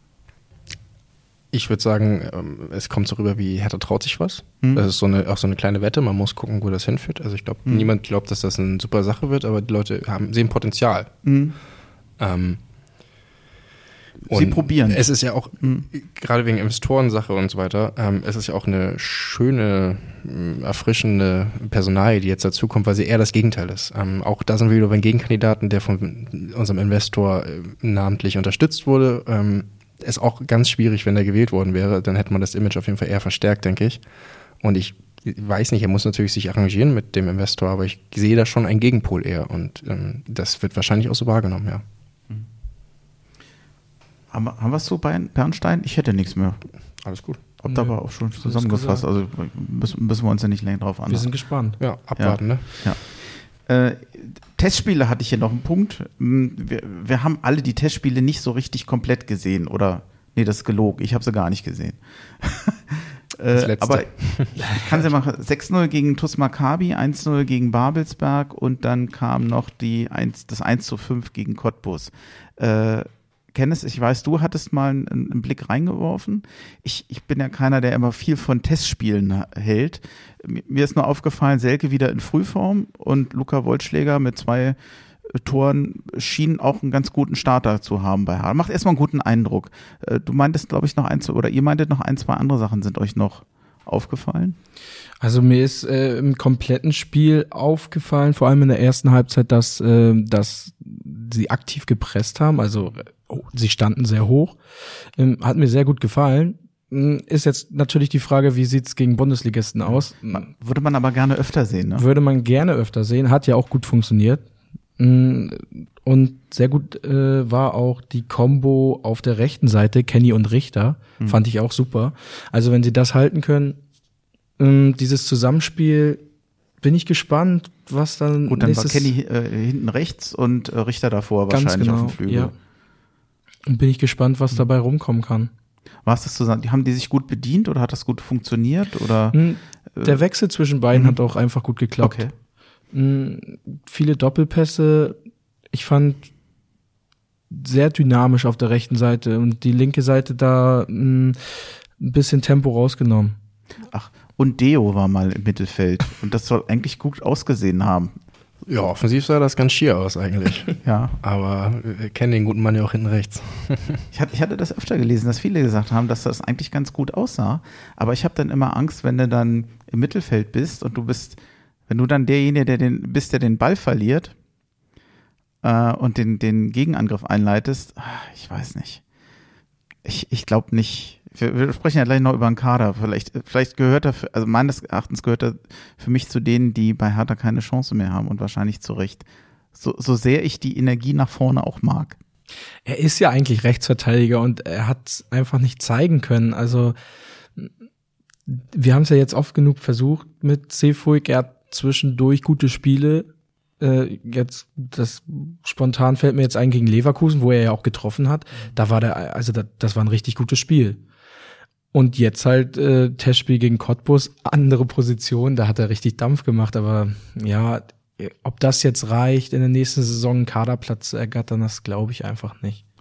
Ich würde sagen, es kommt so rüber wie Hertha traut sich was. Das ist auch so eine kleine Wette, man muss gucken, wo das hinführt. Also ich glaube, niemand glaubt, dass das eine super Sache wird, aber die Leute sehen Potenzial. Sie probieren. Es ist ja auch, gerade wegen Investorensache und so weiter, es ist ja auch eine schöne, erfrischende Personalie, die jetzt dazukommt, weil sie eher das Gegenteil ist. Auch da sind wir wieder beim Gegenkandidaten, der von unserem Investor namentlich unterstützt wurde. Ist auch ganz schwierig, wenn er gewählt worden wäre, dann hätte man das Image auf jeden Fall eher verstärkt, denke ich. Und ich weiß nicht, er muss natürlich sich arrangieren mit dem Investor, aber ich sehe da schon einen Gegenpol eher und das wird wahrscheinlich auch so wahrgenommen, ja. Haben wir es so bei Bernstein? Ich hätte nichts mehr. Alles gut. Habt aber auch schon zusammengefasst, also müssen wir uns ja nicht länger drauf an. Wir sind gespannt. Ja, abwarten, ja. Ne? Ja. Testspiele hatte ich hier noch einen Punkt. Wir haben alle die Testspiele nicht so richtig komplett gesehen, oder? Nee, das ist gelogen. Ich habe sie gar nicht gesehen. Aber ich kann sie machen. 6-0 gegen TuS Maccabi, 1-0 gegen Babelsberg und dann kam noch das 1:5 gegen Cottbus. Kenneth, ich weiß, du hattest mal einen Blick reingeworfen. Ich bin ja keiner, der immer viel von Testspielen hält. Mir ist nur aufgefallen, Selke wieder in Frühform und Luca Wollschläger mit 2 Toren schien auch einen ganz guten Starter zu haben bei Hertha. Macht erstmal einen guten Eindruck. Du meintest, glaube ich, ihr meintet noch 1, 2 andere Sachen sind euch noch aufgefallen? Also mir ist im kompletten Spiel aufgefallen, vor allem in der ersten Halbzeit, dass sie aktiv gepresst haben, also sie standen sehr hoch, hat mir sehr gut gefallen. Ist jetzt natürlich die Frage, wie sieht's gegen Bundesligisten aus? Würde man aber gerne öfter sehen, ne? Würde man gerne öfter sehen, hat ja auch gut funktioniert. Und sehr gut war auch die Kombo auf der rechten Seite, Kenny und Richter, fand ich auch super. Also wenn sie das halten können, dieses Zusammenspiel, bin ich gespannt, was dann gut, dann war Kenny hinten rechts und Richter davor wahrscheinlich auf dem Flügel. Ja. Und bin ich gespannt, was dabei rumkommen kann. War es das zusammen? Haben die sich gut bedient oder hat das gut funktioniert? Oder der Wechsel zwischen beiden hat auch einfach gut geklappt. Okay. Viele Doppelpässe. Ich fand sehr dynamisch auf der rechten Seite und die linke Seite da ein bisschen Tempo rausgenommen. Ach, und Deo war mal im Mittelfeld und das soll eigentlich gut ausgesehen haben. Ja, offensiv sah das ganz schier aus eigentlich. Ja. Aber wir kennen den guten Mann ja auch hinten rechts. Ich hatte das öfter gelesen, dass viele gesagt haben, dass das eigentlich ganz gut aussah. Aber ich habe dann immer Angst, wenn du dann im Mittelfeld bist und wenn du dann derjenige, der den Ball verliert und den Gegenangriff einleitest, ich weiß nicht. Ich glaube nicht. Wir sprechen ja gleich noch über einen Kader. Vielleicht gehört er, also meines Erachtens gehört er für mich zu denen, die bei Hertha keine Chance mehr haben und wahrscheinlich zu Recht. So sehr ich die Energie nach vorne auch mag. Er ist ja eigentlich Rechtsverteidiger und er hat es einfach nicht zeigen können. Also wir haben es ja jetzt oft genug versucht mit Cefuig. Er hat zwischendurch gute Spiele. Jetzt spontan fällt mir jetzt ein gegen Leverkusen, wo er ja auch getroffen hat. Da war das war ein richtig gutes Spiel. Und jetzt halt Testspiel gegen Cottbus, andere Position, da hat er richtig Dampf gemacht. Aber ja, ob das jetzt reicht, in der nächsten Saison einen Kaderplatz zu ergattern, das glaube ich einfach nicht.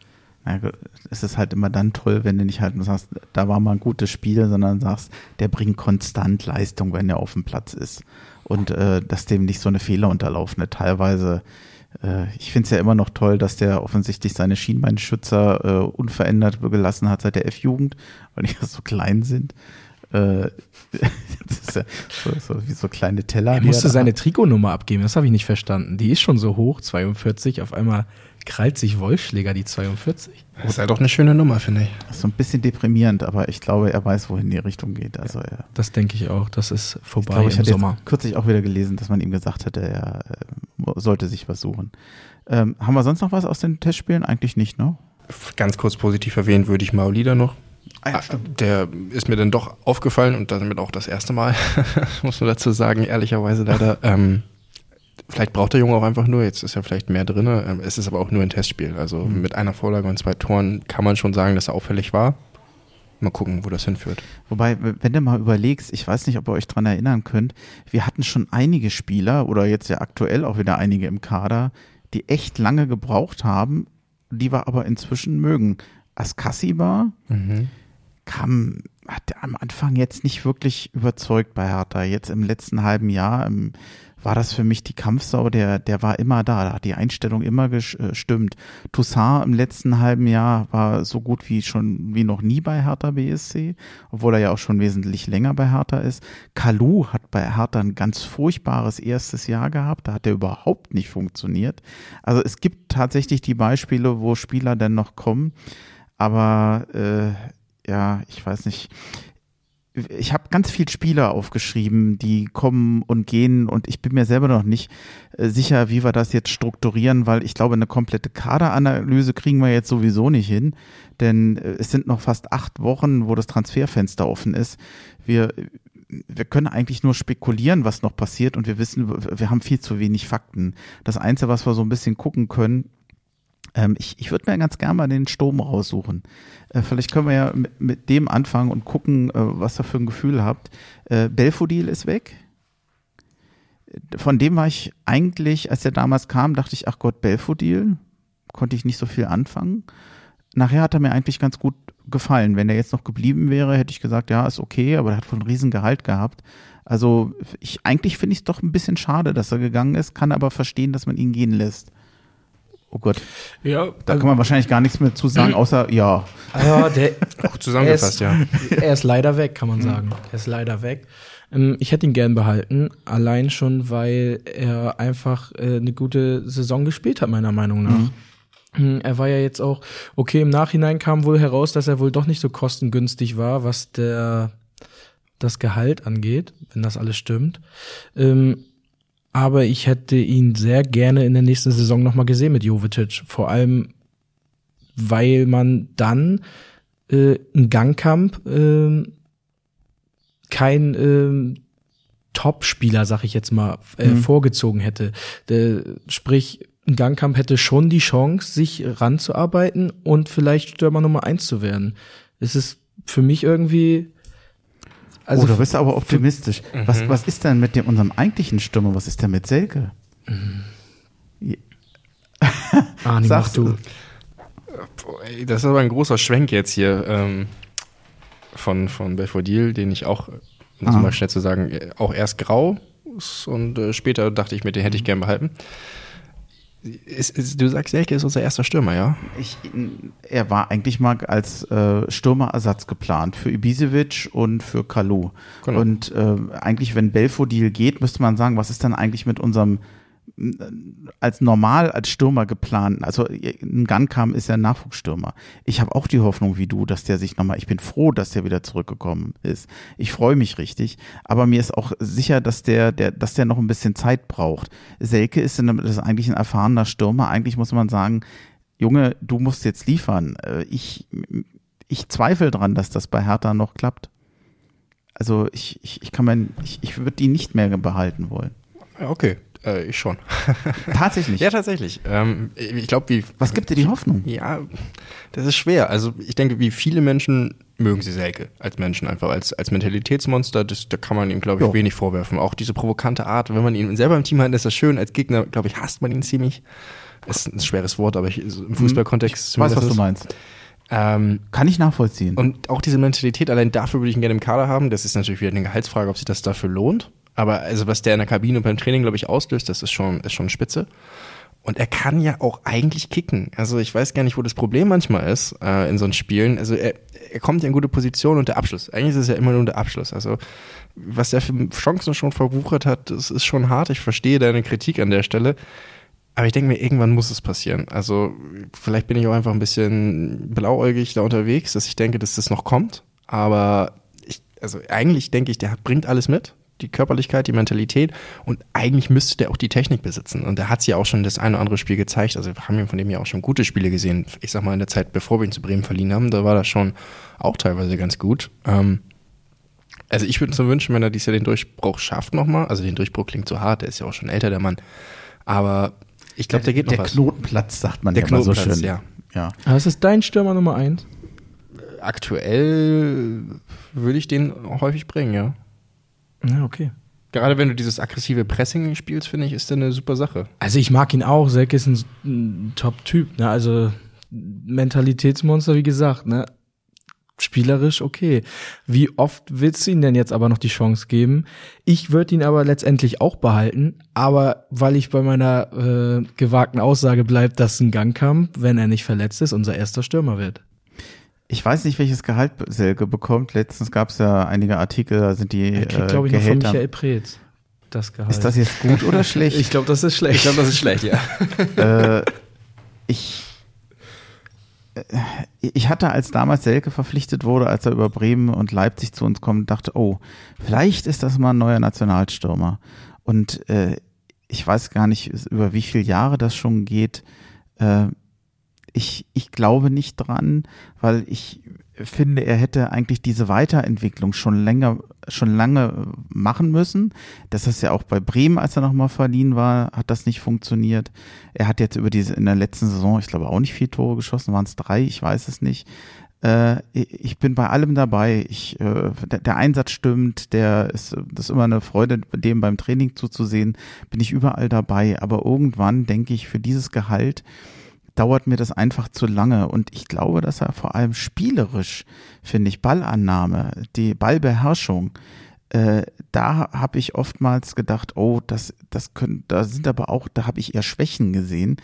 Ja, es ist halt immer dann toll, wenn du nicht halt sagst, da war mal ein gutes Spiel, sondern sagst, der bringt konstant Leistung, wenn er auf dem Platz ist. Und dass dem nicht so eine Fehler unterlaufen. Teilweise, ich finde es ja immer noch toll, dass der offensichtlich seine Schienbeinschützer unverändert gelassen hat seit der F-Jugend, weil die ja so klein sind. Das ist ja so wie so kleine Teller. Er musste seine Trikotnummer abgeben, das habe ich nicht verstanden. Die ist schon so hoch, 42, auf einmal krallt sich Wollschläger die 42. Das ist ja doch eine schöne Nummer, finde ich. Das ist so ein bisschen deprimierend, aber ich glaube, er weiß, wohin die Richtung geht. Also das denke ich auch, das ist vorbei ich im hatte Sommer. Kürzlich auch wieder gelesen, dass man ihm gesagt hatte, er sollte sich was suchen. Haben wir sonst noch was aus den Testspielen? Eigentlich nicht, ne? Ganz kurz positiv erwähnen würde ich Maolida noch. Stimmt. Der ist mir dann doch aufgefallen und damit auch das erste Mal, muss man dazu sagen, ehrlicherweise leider. Vielleicht braucht der Junge auch einfach nur, jetzt ist ja vielleicht mehr drin, es ist aber auch nur ein Testspiel. Also mit einer Vorlage und 2 Toren kann man schon sagen, dass er auffällig war. Mal gucken, wo das hinführt. Wobei, wenn du mal überlegst, ich weiß nicht, ob ihr euch dran erinnern könnt, wir hatten schon einige Spieler oder jetzt ja aktuell auch wieder einige im Kader, die echt lange gebraucht haben, die wir aber inzwischen mögen. Askasiba hat am Anfang jetzt nicht wirklich überzeugt bei Hertha. Jetzt im letzten halben Jahr war das für mich die Kampfsau, der war immer da hat die Einstellung immer gestimmt. Toussaint im letzten halben Jahr war so gut wie noch nie bei Hertha BSC, obwohl er ja auch schon wesentlich länger bei Hertha ist. Kalou hat bei Hertha ein ganz furchtbares erstes Jahr gehabt, da hat er überhaupt nicht funktioniert. Also es gibt tatsächlich die Beispiele, wo Spieler dann noch kommen, aber ich weiß nicht. Ich habe ganz viele Spieler aufgeschrieben, die kommen und gehen und ich bin mir selber noch nicht sicher, wie wir das jetzt strukturieren, weil ich glaube, eine komplette Kaderanalyse kriegen wir jetzt sowieso nicht hin, denn es sind noch fast 8 Wochen, wo das Transferfenster offen ist. Wir können eigentlich nur spekulieren, was noch passiert und wir haben viel zu wenig Fakten. Das Einzige, was wir so ein bisschen gucken können, ich würde mir ganz gerne mal den Sturm raussuchen. Vielleicht können wir ja mit dem anfangen und gucken, was ihr für ein Gefühl habt. Belfodil ist weg. Von dem war ich eigentlich, als er damals kam, dachte ich, ach Gott, Belfodil, konnte ich nicht so viel anfangen. Nachher hat er mir eigentlich ganz gut gefallen. Wenn er jetzt noch geblieben wäre, hätte ich gesagt, ja, ist okay, aber er hat wohl einen riesen Gehalt gehabt. Also eigentlich finde ich es doch ein bisschen schade, dass er gegangen ist, kann aber verstehen, dass man ihn gehen lässt. Oh Gott. Ja, da kann man wahrscheinlich gar nichts mehr zu sagen, außer ja. Ja, gut zusammengefasst, er ist leider weg, kann man sagen. Er ist leider weg. Ich hätte ihn gern behalten, allein schon, weil er einfach eine gute Saison gespielt hat, meiner Meinung nach. Er war ja jetzt auch, okay, im Nachhinein kam wohl heraus, dass er wohl doch nicht so kostengünstig war, was das Gehalt angeht, wenn das alles stimmt. Aber ich hätte ihn sehr gerne in der nächsten Saison nochmal gesehen mit Jovetic. Vor allem, weil man dann einen Gangkamp kein Top-Spieler, sag ich jetzt mal, vorgezogen hätte. Sprich, ein Gangkamp hätte schon die Chance, sich ranzuarbeiten und vielleicht Stürmer Nummer 1 zu werden. Es ist für mich irgendwie... Also du bist aber optimistisch. Was ist denn mit unserem eigentlichen Stürmer? Was ist denn mit Selke? Arni, mach du. Das ist aber ein großer Schwenk jetzt hier von Belfodil, den ich auch, muss mal schnell zu sagen, auch erst grau und später dachte ich mir, den hätte ich gern behalten. Du sagst, Selke ist unser erster Stürmer, ja? Er war eigentlich mal als Stürmerersatz geplant für Ibisevic und für Kalou. Genau. Und eigentlich, wenn Belfodil geht, müsste man sagen, was ist dann eigentlich mit unserem als Stürmer geplant? Also ein Gangkamp ist ja ein Nachwuchsstürmer. Ich habe auch die Hoffnung wie du, dass der sich nochmal, ich bin froh, dass der wieder zurückgekommen ist. Ich freue mich richtig, aber mir ist auch sicher, dass der noch ein bisschen Zeit braucht. Selke ist eigentlich ein erfahrener Stürmer. Eigentlich muss man sagen, Junge, du musst jetzt liefern. Ich zweifle dran, dass das bei Hertha noch klappt. Also ich würde die nicht mehr behalten wollen. Ja, okay. Ich schon. Tatsächlich? Ja, tatsächlich. Ich glaube, was gibt dir die Hoffnung? Ja, das ist schwer. Also ich denke, wie viele Menschen mögen sie Selke als Menschen einfach, als Mentalitätsmonster. Da kann man ihm, glaube ich, wenig vorwerfen. Auch diese provokante Art, wenn man ihn selber im Team hat, ist das schön. Als Gegner, glaube ich, hasst man ihn ziemlich. Ist ein schweres Wort, aber im Fußballkontext. Ich weiß, was du meinst. Kann ich nachvollziehen. Und auch diese Mentalität, allein dafür würde ich ihn gerne im Kader haben. Das ist natürlich wieder eine Gehaltsfrage, ob sich das dafür lohnt. Aber also was der in der Kabine beim Training, glaube ich, auslöst, das ist schon spitze. Und er kann ja auch eigentlich kicken. Also ich weiß gar nicht, wo das Problem manchmal ist in so Spielen. Also er kommt ja in gute Position und der Abschluss. Eigentlich ist es ja immer nur der Abschluss. Also was er für Chancen schon verwuchert hat, das ist schon hart. Ich verstehe deine Kritik an der Stelle. Aber ich denke mir, irgendwann muss es passieren. Also vielleicht bin ich auch einfach ein bisschen blauäugig da unterwegs, dass ich denke, dass das noch kommt. Aber eigentlich denke ich, der bringt alles mit. Die Körperlichkeit, die Mentalität und eigentlich müsste der auch die Technik besitzen. Und der hat es ja auch schon das eine oder andere Spiel gezeigt. Also wir haben von dem ja auch schon gute Spiele gesehen. Ich sag mal in der Zeit, bevor wir ihn zu Bremen verliehen haben, da war das schon auch teilweise ganz gut. Also ich würde uns wünschen, wenn er dieses Jahr den Durchbruch schafft nochmal. Also den Durchbruch klingt so hart, der ist ja auch schon älter, der Mann. Aber ich glaube, der geht noch was. Der Knotenplatz, sagt man ja immer so schön. Ja. Aber es ist dein Stürmer Nummer 1? Aktuell würde ich den häufig bringen, ja. Ja, okay. Gerade wenn du dieses aggressive Pressing spielst, finde ich, ist das eine super Sache. Also ich mag ihn auch. Selke ist ein Top-Typ. Ne? Also Mentalitätsmonster, wie gesagt. Ne? Spielerisch okay. Wie oft willst du ihm denn jetzt aber noch die Chance geben? Ich würde ihn aber letztendlich auch behalten. Aber weil ich bei meiner gewagten Aussage bleibe, dass ein Gangkamp, wenn er nicht verletzt ist, unser erster Stürmer wird. Ich weiß nicht, welches Gehalt Selke bekommt. Letztens gab es ja einige Artikel, da sind die er kriegt, glaube ich, Gehälter. noch von Michael Preetz das Gehalt. Ist das jetzt gut oder schlecht? Ich glaube, das ist schlecht. Ich glaube, das ist schlecht, ja. Ich hatte, als damals Selke verpflichtet wurde, als er über Bremen und Leipzig zu uns kommt, dachte, oh, vielleicht ist das mal ein neuer Nationalstürmer. Und ich weiß gar nicht, über wie viele Jahre das schon geht. Ich glaube nicht dran, weil ich finde, er hätte eigentlich diese Weiterentwicklung schon lange machen müssen. Das ist ja auch bei Bremen, als er nochmal verliehen war, hat das nicht funktioniert. Er hat jetzt in der letzten Saison, ich glaube auch nicht 4 Tore geschossen, waren es 3, ich weiß es nicht. Ich bin bei allem dabei. Der Einsatz stimmt, das ist immer eine Freude, dem beim Training zuzusehen, bin ich überall dabei. Aber irgendwann denke ich, für dieses Gehalt dauert mir das einfach zu lange. Und ich glaube, dass er vor allem spielerisch, finde ich, Ballannahme, die Ballbeherrschung, da habe ich oftmals gedacht, oh, da sind aber auch, da habe ich eher Schwächen gesehen.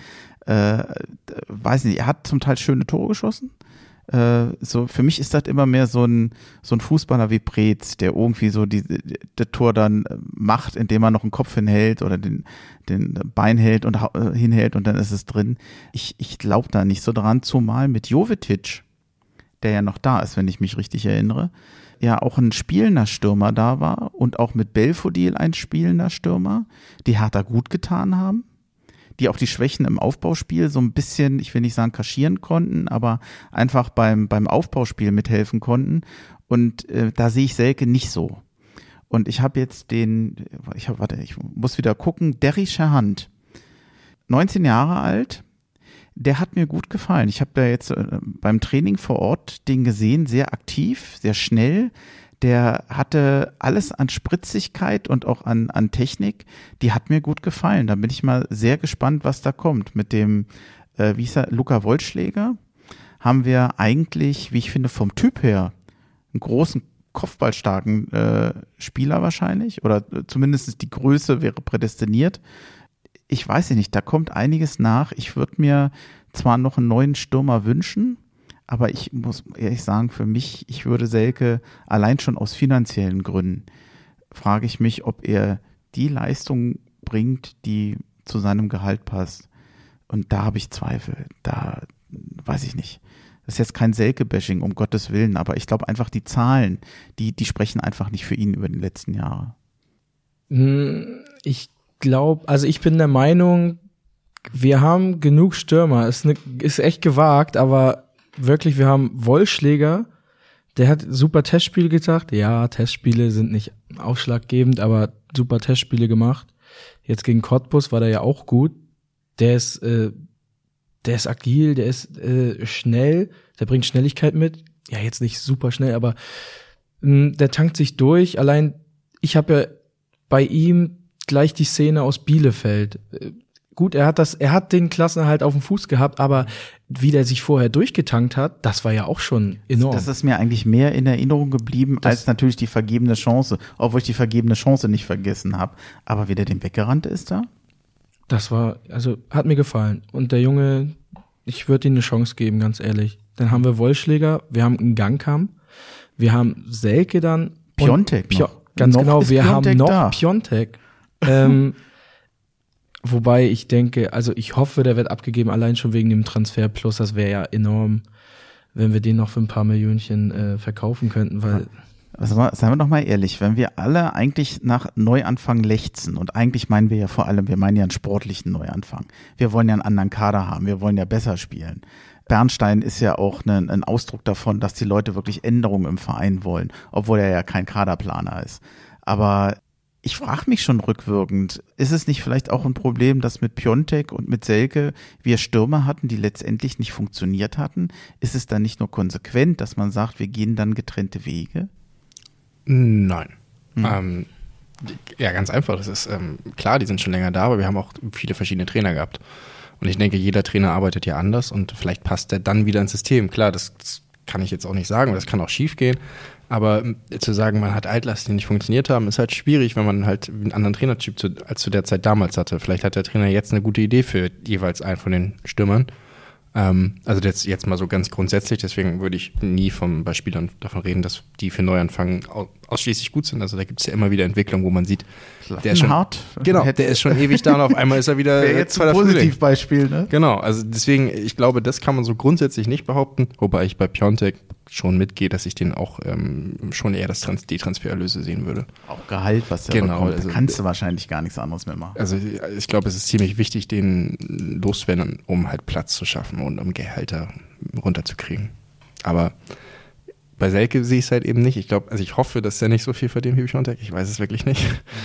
Weiß nicht, er hat zum Teil schöne Tore geschossen. So, für mich ist das immer mehr so ein Fußballer wie Preetz, der irgendwie so das Tor dann macht, indem er noch einen Kopf hinhält oder den Bein hält und hinhält und dann ist es drin. Ich glaube da nicht so dran, zumal mit Jovetic, der ja noch da ist, wenn ich mich richtig erinnere, ja auch ein spielender Stürmer da war und auch mit Belfodil ein spielender Stürmer, die Hertha gut getan haben, die auch die Schwächen im Aufbauspiel so ein bisschen, ich will nicht sagen kaschieren konnten, aber einfach beim Aufbauspiel mithelfen konnten. Und da sehe ich Selke nicht so. Und ich habe jetzt ich muss wieder gucken, Derry Scherhand, 19 Jahre alt, der hat mir gut gefallen. Ich habe da jetzt beim Training vor Ort den gesehen, sehr aktiv, sehr schnell. Der hatte alles an Spritzigkeit und auch an Technik. Die hat mir gut gefallen. Da bin ich mal sehr gespannt, was da kommt. Mit dem, wie hieß er, Luca Wollschläger, haben wir eigentlich, wie ich finde, vom Typ her einen großen, kopfballstarken Spieler wahrscheinlich. Oder zumindest die Größe wäre prädestiniert. Ich weiß nicht, da kommt einiges nach. Ich würde mir zwar noch einen neuen Stürmer wünschen, aber ich muss ehrlich sagen, für mich, ich würde Selke allein schon aus finanziellen Gründen, frage ich mich, ob er die Leistung bringt, die zu seinem Gehalt passt. Und da habe ich Zweifel. Da weiß ich nicht. Das ist jetzt kein Selke-Bashing, um Gottes Willen, aber ich glaube einfach, die Zahlen, die sprechen einfach nicht für ihn über die letzten Jahre. Ich glaube, also ich bin der Meinung, wir haben genug Stürmer. Ist echt gewagt, aber wirklich, wir haben Wollschläger, der hat super Testspiele gezeigt. Ja, Testspiele sind nicht ausschlaggebend, aber super Testspiele gemacht. Jetzt gegen Cottbus war der ja auch gut. Der ist agil, der ist schnell, der bringt Schnelligkeit mit. Ja, jetzt nicht super schnell, aber der tankt sich durch. Allein, ich habe ja bei ihm gleich die Szene aus Bielefeld. Gut, er hat den Klassenerhalt auf dem Fuß gehabt, aber wie der sich vorher durchgetankt hat, das war ja auch schon enorm. Das ist mir eigentlich mehr in Erinnerung geblieben, als natürlich die vergebene Chance, obwohl ich die vergebene Chance nicht vergessen habe. Aber wie der dem weggerannt ist da? Das hat mir gefallen. Und der Junge, ich würde ihm eine Chance geben, ganz ehrlich. Dann haben wir Wollschläger, wir haben einen Gangkamp, wir haben Selke dann. Piontek noch. Ganz noch genau, wir Piontek haben noch da. Piontek. Wobei ich denke, also ich hoffe, der wird abgegeben, allein schon wegen dem Transfer Plus. Das wäre ja enorm, wenn wir den noch für ein paar Millionchen verkaufen könnten, weil. Also seien wir doch mal ehrlich, wenn wir alle eigentlich nach Neuanfang lechzen, und eigentlich meinen wir ja vor allem, wir meinen ja einen sportlichen Neuanfang. Wir wollen ja einen anderen Kader haben, wir wollen ja besser spielen. Bernstein ist ja auch ein Ausdruck davon, dass die Leute wirklich Änderungen im Verein wollen, obwohl er ja kein Kaderplaner ist. Aber ich frage mich schon rückwirkend, ist es nicht vielleicht auch ein Problem, dass mit Piontek und mit Selke wir Stürmer hatten, die letztendlich nicht funktioniert hatten? Ist es dann nicht nur konsequent, dass man sagt, wir gehen dann getrennte Wege? Nein. Ja, ganz einfach. Das ist klar, die sind schon länger da, aber wir haben auch viele verschiedene Trainer gehabt. Und ich denke, jeder Trainer arbeitet ja anders und vielleicht passt der dann wieder ins System. Klar, das kann ich jetzt auch nicht sagen, das kann auch schief gehen. Aber zu sagen, man hat Altlasten, die nicht funktioniert haben, ist halt schwierig, wenn man halt einen anderen Trainertyp als zu der Zeit damals hatte. Vielleicht hat der Trainer jetzt eine gute Idee für jeweils einen von den Stürmern. Also jetzt mal so ganz grundsätzlich, deswegen würde ich nie bei Spielern davon reden, dass die für Neuanfang ausschließlich gut sind. Also da gibt es ja immer wieder Entwicklungen, wo man sieht, der ist schon hart. Genau, der ist schon ewig da und auf einmal ist er wieder jetzt ein Positivbeispiel, ne? Genau, also deswegen, ich glaube, das kann man so grundsätzlich nicht behaupten, wobei ich bei Piontek schon mitgehe, dass ich den auch schon eher die Transfererlöse sehen würde. Auch Gehalt, was der bekommt, also, da kannst du wahrscheinlich gar nichts anderes mehr machen. Also ich glaube, es ist ziemlich wichtig, den loszuwerden, um halt Platz zu schaffen und um Gehälter runterzukriegen. Aber bei Selke sehe ich es halt eben nicht. Ich hoffe, dass er nicht so viel verdient wie Piontek. Ich weiß es wirklich nicht.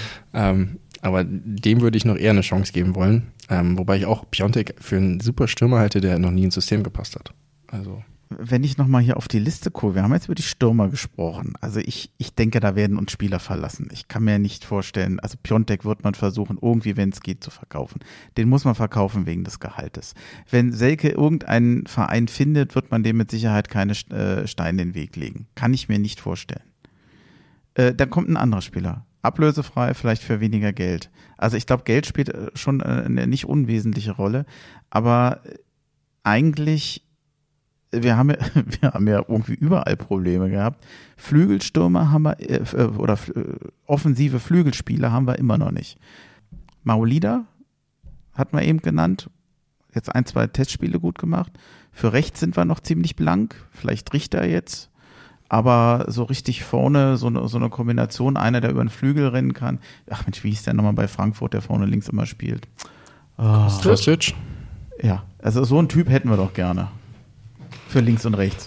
Aber dem würde ich noch eher eine Chance geben wollen. Wobei ich auch Piontek für einen super Stürmer halte, der noch nie ins System gepasst hat. Also. Wenn ich nochmal hier auf die Liste gucke, wir haben jetzt über die Stürmer gesprochen. Also ich denke, da werden uns Spieler verlassen. Ich kann mir nicht vorstellen, also Piontek wird man versuchen, irgendwie, wenn es geht, zu verkaufen. Den muss man verkaufen wegen des Gehaltes. Wenn Selke irgendeinen Verein findet, wird man dem mit Sicherheit keine Steine in den Weg legen. Kann ich mir nicht vorstellen. Dann kommt ein anderer Spieler. Ablösefrei, vielleicht für weniger Geld. Also ich glaube, Geld spielt schon eine nicht unwesentliche Rolle. Aber eigentlich wir haben ja irgendwie überall Probleme gehabt. Flügelstürmer haben wir, oder offensive Flügelspieler haben wir immer noch nicht. Maolida hatten wir eben genannt. Jetzt 1-2 Testspiele gut gemacht. Für rechts sind wir noch ziemlich blank. Vielleicht Richter jetzt. Aber so richtig vorne, so eine Kombination, einer, der über den Flügel rennen kann. Ach Mensch, wie hieß der nochmal bei Frankfurt, der vorne links immer spielt? Kostic? Ja, also so einen Typ hätten wir doch gerne. Für links und rechts.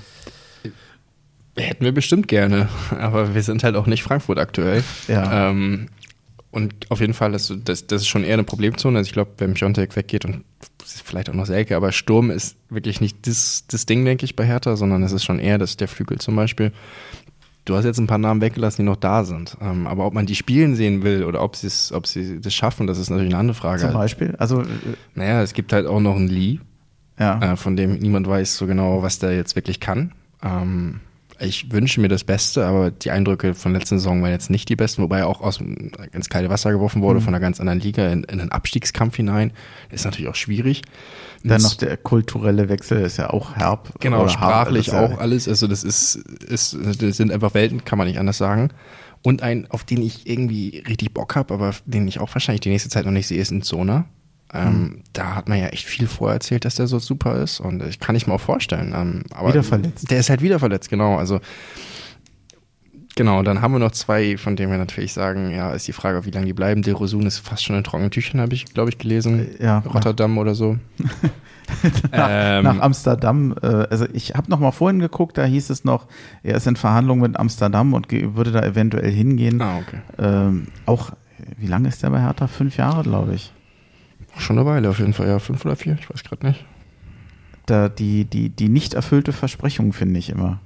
Hätten wir bestimmt gerne, aber wir sind halt auch nicht Frankfurt aktuell. Ja. Und auf jeden Fall, das ist schon eher eine Problemzone. Also ich glaube, wenn Piontek weggeht und vielleicht auch noch Selke, aber Sturm ist wirklich nicht das Ding, denke ich, bei Hertha, sondern es ist schon eher der Flügel zum Beispiel. Du hast jetzt ein paar Namen weggelassen, die noch da sind. Aber ob man die spielen sehen will oder ob sie das schaffen, das ist natürlich eine andere Frage. Zum Beispiel? Also, naja, es gibt halt auch noch einen Lee. Ja. Von dem niemand weiß so genau, was der jetzt wirklich kann. Ich wünsche mir das Beste, aber die Eindrücke von letzten Saison waren jetzt nicht die besten, wobei er auch ins kalte Wasser geworfen wurde, von einer ganz anderen Liga in einen Abstiegskampf hinein. Ist natürlich auch schwierig. Dann noch der kulturelle Wechsel ist ja auch herb. Genau, oder sprachlich hart, auch alles. Also das sind einfach Welten, kann man nicht anders sagen. Und ein, auf den ich irgendwie richtig Bock habe, aber den ich auch wahrscheinlich die nächste Zeit noch nicht sehe, ist ein Zona. Da hat man ja echt viel vorerzählt, dass der so super ist und ich kann ich mir auch vorstellen. Aber wieder verletzt. Der ist halt wieder verletzt, genau. Also genau, dann haben wir noch zwei, von denen wir natürlich sagen, ja, ist die Frage, wie lange die bleiben. De Rosun ist fast schon in trockenen Tüchern, habe ich, glaube ich, gelesen. Ja. Rotterdam oder so. nach Amsterdam. Also ich habe noch mal vorhin geguckt, da hieß es noch, er ist in Verhandlungen mit Amsterdam und würde da eventuell hingehen. Ah, okay. Auch Wie lange ist der bei Hertha? 5 Jahre, glaube ich. Schon eine Weile auf jeden Fall, ja, 5 oder 4, ich weiß gerade nicht. Die nicht erfüllte Versprechung, finde ich immer.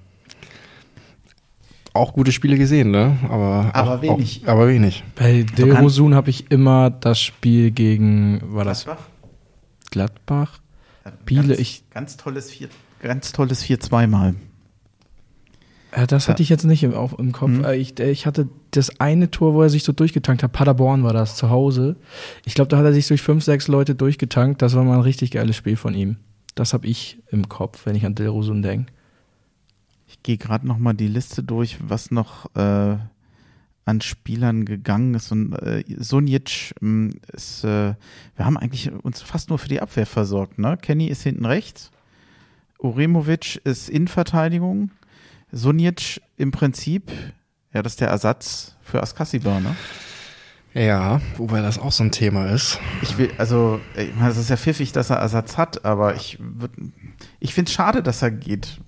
Auch gute Spiele gesehen, ne? Aber wenig. Aber wenig. Bei Dilrosun habe ich immer das Spiel gegen, war das Gladbach? Biele, ganz tolles 4-2 mal. Das hatte ich jetzt nicht im Kopf. Ich hatte das eine Tor, wo er sich so durchgetankt hat. Paderborn war das, zu Hause. Ich glaube, da hat er sich durch 5, 6 Leute durchgetankt. Das war mal ein richtig geiles Spiel von ihm. Das habe ich im Kopf, wenn ich an Dilrosun denke. Ich gehe gerade noch mal die Liste durch, was noch an Spielern gegangen ist. Und Sunjic ist, wir haben eigentlich uns fast nur für die Abwehr versorgt, ne? Kenny ist hinten rechts, Uremovic ist Innenverteidigung, Sunjic im Prinzip, ja, das ist der Ersatz für Askasibar, ne? Ja, wobei das auch so ein Thema ist. Ich meine, es ist ja pfiffig, dass er Ersatz hat, aber ich finde es schade, dass er geht.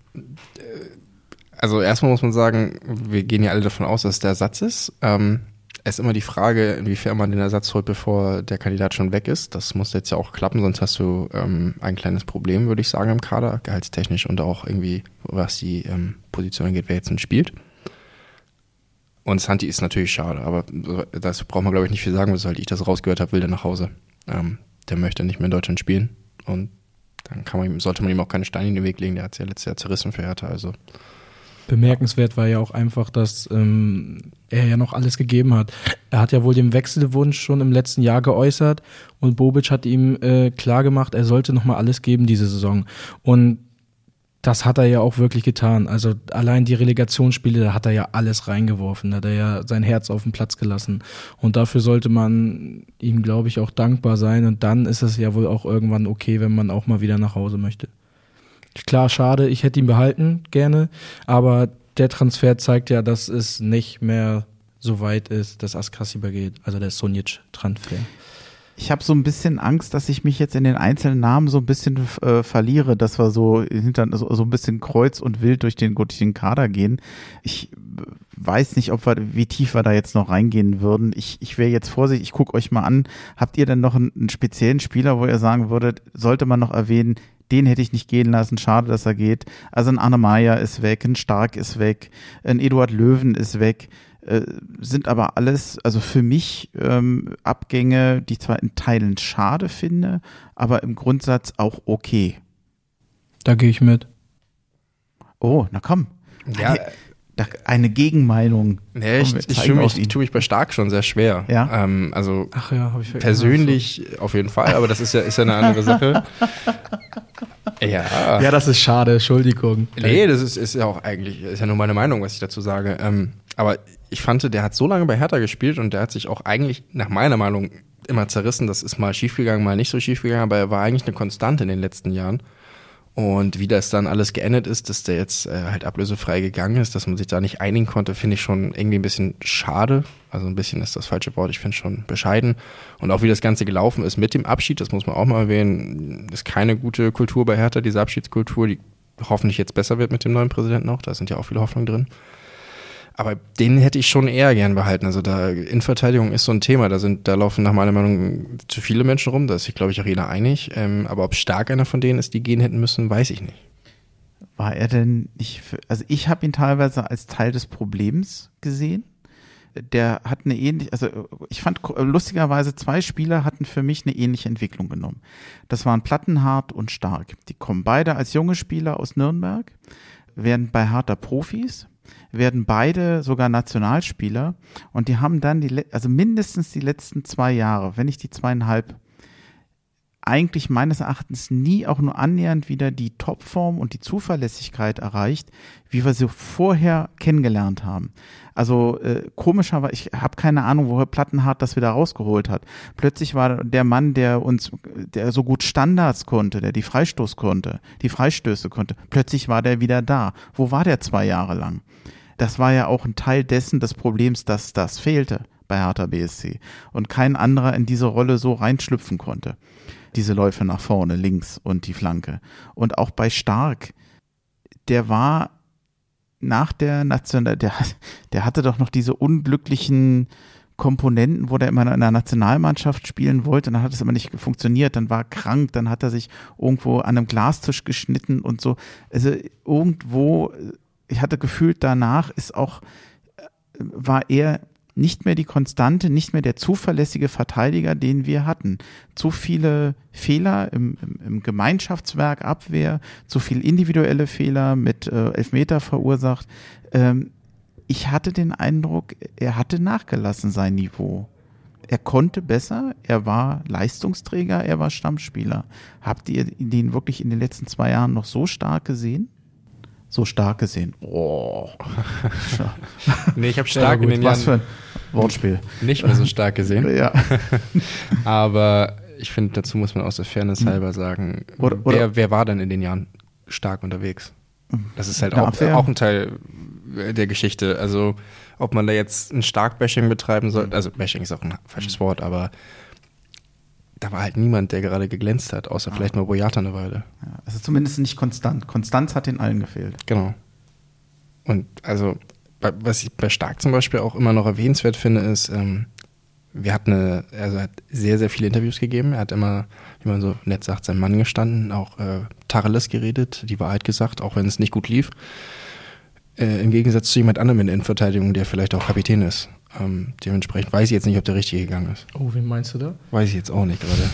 Also erstmal muss man sagen, wir gehen ja alle davon aus, dass es der Ersatz ist. Es ist immer die Frage, inwiefern man den Ersatz holt, bevor der Kandidat schon weg ist. Das muss jetzt ja auch klappen, sonst hast du ein kleines Problem, würde ich sagen, im Kader, gehaltstechnisch und auch irgendwie, was die Position angeht, wer jetzt denn spielt. Und Santi ist natürlich schade, aber das braucht man, glaube ich, nicht viel sagen, sobald ich das rausgehört habe, will der nach Hause. Der möchte nicht mehr in Deutschland spielen und dann sollte man ihm auch keine Steine in den Weg legen, der hat es ja letztes Jahr zerrissen für Hertha, also. Bemerkenswert war ja auch einfach, dass er ja noch alles gegeben hat. Er hat ja wohl den Wechselwunsch schon im letzten Jahr geäußert und Bobic hat ihm klargemacht, er sollte nochmal alles geben diese Saison. Und das hat er ja auch wirklich getan. Also allein die Relegationsspiele, da hat er ja alles reingeworfen. Da hat er ja sein Herz auf den Platz gelassen. Und dafür sollte man ihm, glaube ich, auch dankbar sein. Und dann ist es ja wohl auch irgendwann okay, wenn man auch mal wieder nach Hause möchte. Klar, schade, ich hätte ihn behalten, gerne. Aber der Transfer zeigt ja, dass es nicht mehr so weit ist, dass Askasibar geht. Also der Sunjic-Transfer. Ich habe so ein bisschen Angst, dass ich mich jetzt in den einzelnen Namen so ein bisschen verliere, dass wir so so ein bisschen kreuz und wild durch den Kader gehen. Ich weiß nicht, wie tief wir da jetzt noch reingehen würden. Ich wäre jetzt vorsichtig, ich gucke euch mal an. Habt ihr denn noch einen speziellen Spieler, wo ihr sagen würdet, sollte man noch erwähnen, den hätte ich nicht gehen lassen, schade, dass er geht. Also ein Arne Meyer ist weg, ein Stark ist weg, ein Eduard Löwen ist weg. Sind aber alles, also für mich Abgänge, die ich zwar in Teilen schade finde, aber im Grundsatz auch okay. Da gehe ich mit. Oh, na komm. Ja. Eine Gegenmeinung. Nee, ich tue mich bei Stark schon sehr schwer. Ja? Also Ach ja, habe ich vergessen. persönlich auf jeden Fall, aber das ist ja eine andere Sache. Ja, das ist schade, Entschuldigung. Nee, das ist ja auch eigentlich, ist ja nur meine Meinung, was ich dazu sage. Aber ich fand, der hat so lange bei Hertha gespielt und der hat sich auch eigentlich, nach meiner Meinung, immer zerrissen. Das ist mal schiefgegangen, mal nicht so schiefgegangen, aber er war eigentlich eine Konstante in den letzten Jahren. Und wie das dann alles geendet ist, dass der jetzt halt ablösefrei gegangen ist, dass man sich da nicht einigen konnte, finde ich schon irgendwie ein bisschen schade. Also ein bisschen ist das falsche Wort, ich finde es schon bescheiden. Und auch wie das Ganze gelaufen ist mit dem Abschied, das muss man auch mal erwähnen, ist keine gute Kultur bei Hertha, diese Abschiedskultur, die hoffentlich jetzt besser wird mit dem neuen Präsidenten auch, da sind ja auch viele Hoffnungen drin. Aber den hätte ich schon eher gern behalten. Also da Innenverteidigung ist so ein Thema. Da laufen nach meiner Meinung zu viele Menschen rum. Da ist sich, glaube ich, auch jeder einig. Aber ob Stark einer von denen ist, die gehen hätten müssen, weiß ich nicht. War er denn nicht, also ich habe ihn teilweise als Teil des Problems gesehen. Der hat eine ähnliche, also ich fand lustigerweise 2 Spieler hatten für mich eine ähnliche Entwicklung genommen. Das waren Plattenhardt und Stark. Die kommen beide als junge Spieler aus Nürnberg, werden bei Hertha Profis, werden beide sogar Nationalspieler und die haben dann also mindestens die letzten 2 Jahre, wenn nicht die 2,5, eigentlich meines Erachtens nie auch nur annähernd wieder die Topform und die Zuverlässigkeit erreicht, wie wir sie vorher kennengelernt haben. Also komischerweise, ich habe keine Ahnung, woher Plattenhardt das wieder rausgeholt hat. Plötzlich war der Mann, der so gut Standards konnte, der die Freistöße konnte, plötzlich war der wieder da. Wo war der 2 Jahre lang? Das war ja auch ein Teil des Problems, dass das fehlte bei Hertha BSC und kein anderer in diese Rolle so reinschlüpfen konnte. Diese Läufe nach vorne, links und die Flanke. Und auch bei Stark, der war nach der National, der hatte doch noch diese unglücklichen Komponenten, wo der immer in der Nationalmannschaft spielen wollte, und dann hat es immer nicht funktioniert, dann war er krank, dann hat er sich irgendwo an einem Glastisch geschnitten und so. Also irgendwo, ich hatte gefühlt, danach war er nicht mehr die Konstante, nicht mehr der zuverlässige Verteidiger, den wir hatten. Zu viele Fehler im Gemeinschaftswerk, Abwehr, zu viel individuelle Fehler mit Elfmeter verursacht. Ich hatte den Eindruck, er hatte nachgelassen sein Niveau. Er konnte besser, er war Leistungsträger, er war Stammspieler. Habt ihr den wirklich in den letzten 2 Jahren noch so stark gesehen? So stark gesehen. Oh. Nee, ich habe stark in den Jahren... Was für ein Wortspiel. Nicht mehr so stark gesehen. Ja. Aber ich finde, dazu muss man aus der Fairness halber sagen, wer war denn in den Jahren stark unterwegs? Das ist halt auch ein Teil der Geschichte. Also ob man da jetzt ein Stark-Bashing betreiben soll, also Bashing ist auch ein falsches Wort, aber da war halt niemand, der gerade geglänzt hat, außer vielleicht mal Boyata eine Weile. Ja, also zumindest nicht konstant. Konstanz hat den allen gefehlt. Genau. Und also, was ich bei Stark zum Beispiel auch immer noch erwähnenswert finde, ist, er hat sehr, sehr viele Interviews gegeben. Er hat immer, wie man so nett sagt, seinem Mann gestanden, auch Tacheles geredet, die Wahrheit gesagt, auch wenn es nicht gut lief. Im Gegensatz zu jemand anderem in der Innenverteidigung, der vielleicht auch Kapitän ist. Dementsprechend weiß ich jetzt nicht, ob der richtige gegangen ist. Oh, wen meinst du da? Weiß ich jetzt auch nicht gerade.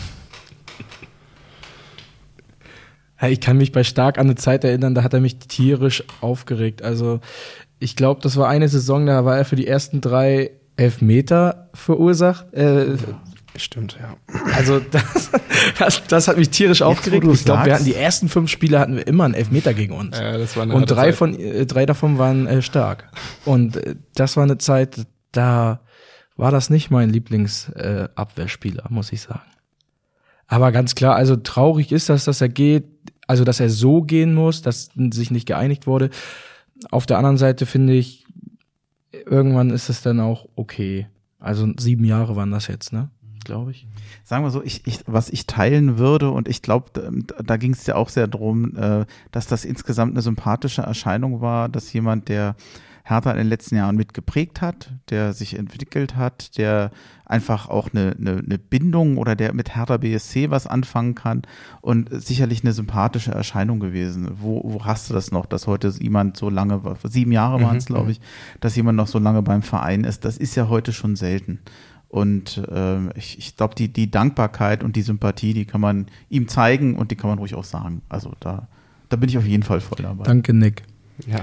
Ja, ich kann mich bei Stark an eine Zeit erinnern, da hat er mich tierisch aufgeregt. Also ich glaube, das war eine Saison, da war er für die ersten 3 Elfmeter verursacht. Stimmt, ja. Also das hat mich tierisch aufgeregt. Ich glaube, wir hatten die ersten 5 Spiele hatten wir immer einen Elfmeter gegen uns. Ja, das war eine und 3 davon waren Stark. Und das war eine Zeit, da war das nicht mein Lieblingsabwehrspieler, muss ich sagen. Aber ganz klar, also traurig ist das, dass er geht, also dass er so gehen muss, dass sich nicht geeinigt wurde. Auf der anderen Seite finde ich, irgendwann ist es dann auch okay. Also 7 Jahre waren das jetzt, ne? Glaube ich. Sagen wir so, was ich teilen würde, und ich glaube, da ging es ja auch sehr drum, dass das insgesamt eine sympathische Erscheinung war, dass jemand, der Hertha in den letzten Jahren mitgeprägt hat, der sich entwickelt hat, der einfach auch eine Bindung oder der mit Hertha BSC was anfangen kann, und sicherlich eine sympathische Erscheinung gewesen. Wo hast du das noch, dass heute jemand so lange, 7 Jahre waren es, glaube ich, dass jemand noch so lange beim Verein ist? Das ist ja heute schon selten. Und ich glaube, die Dankbarkeit und die Sympathie, die kann man ihm zeigen und die kann man ruhig auch sagen. Also da bin ich auf jeden Fall voll dabei. Danke, Nick. Ja.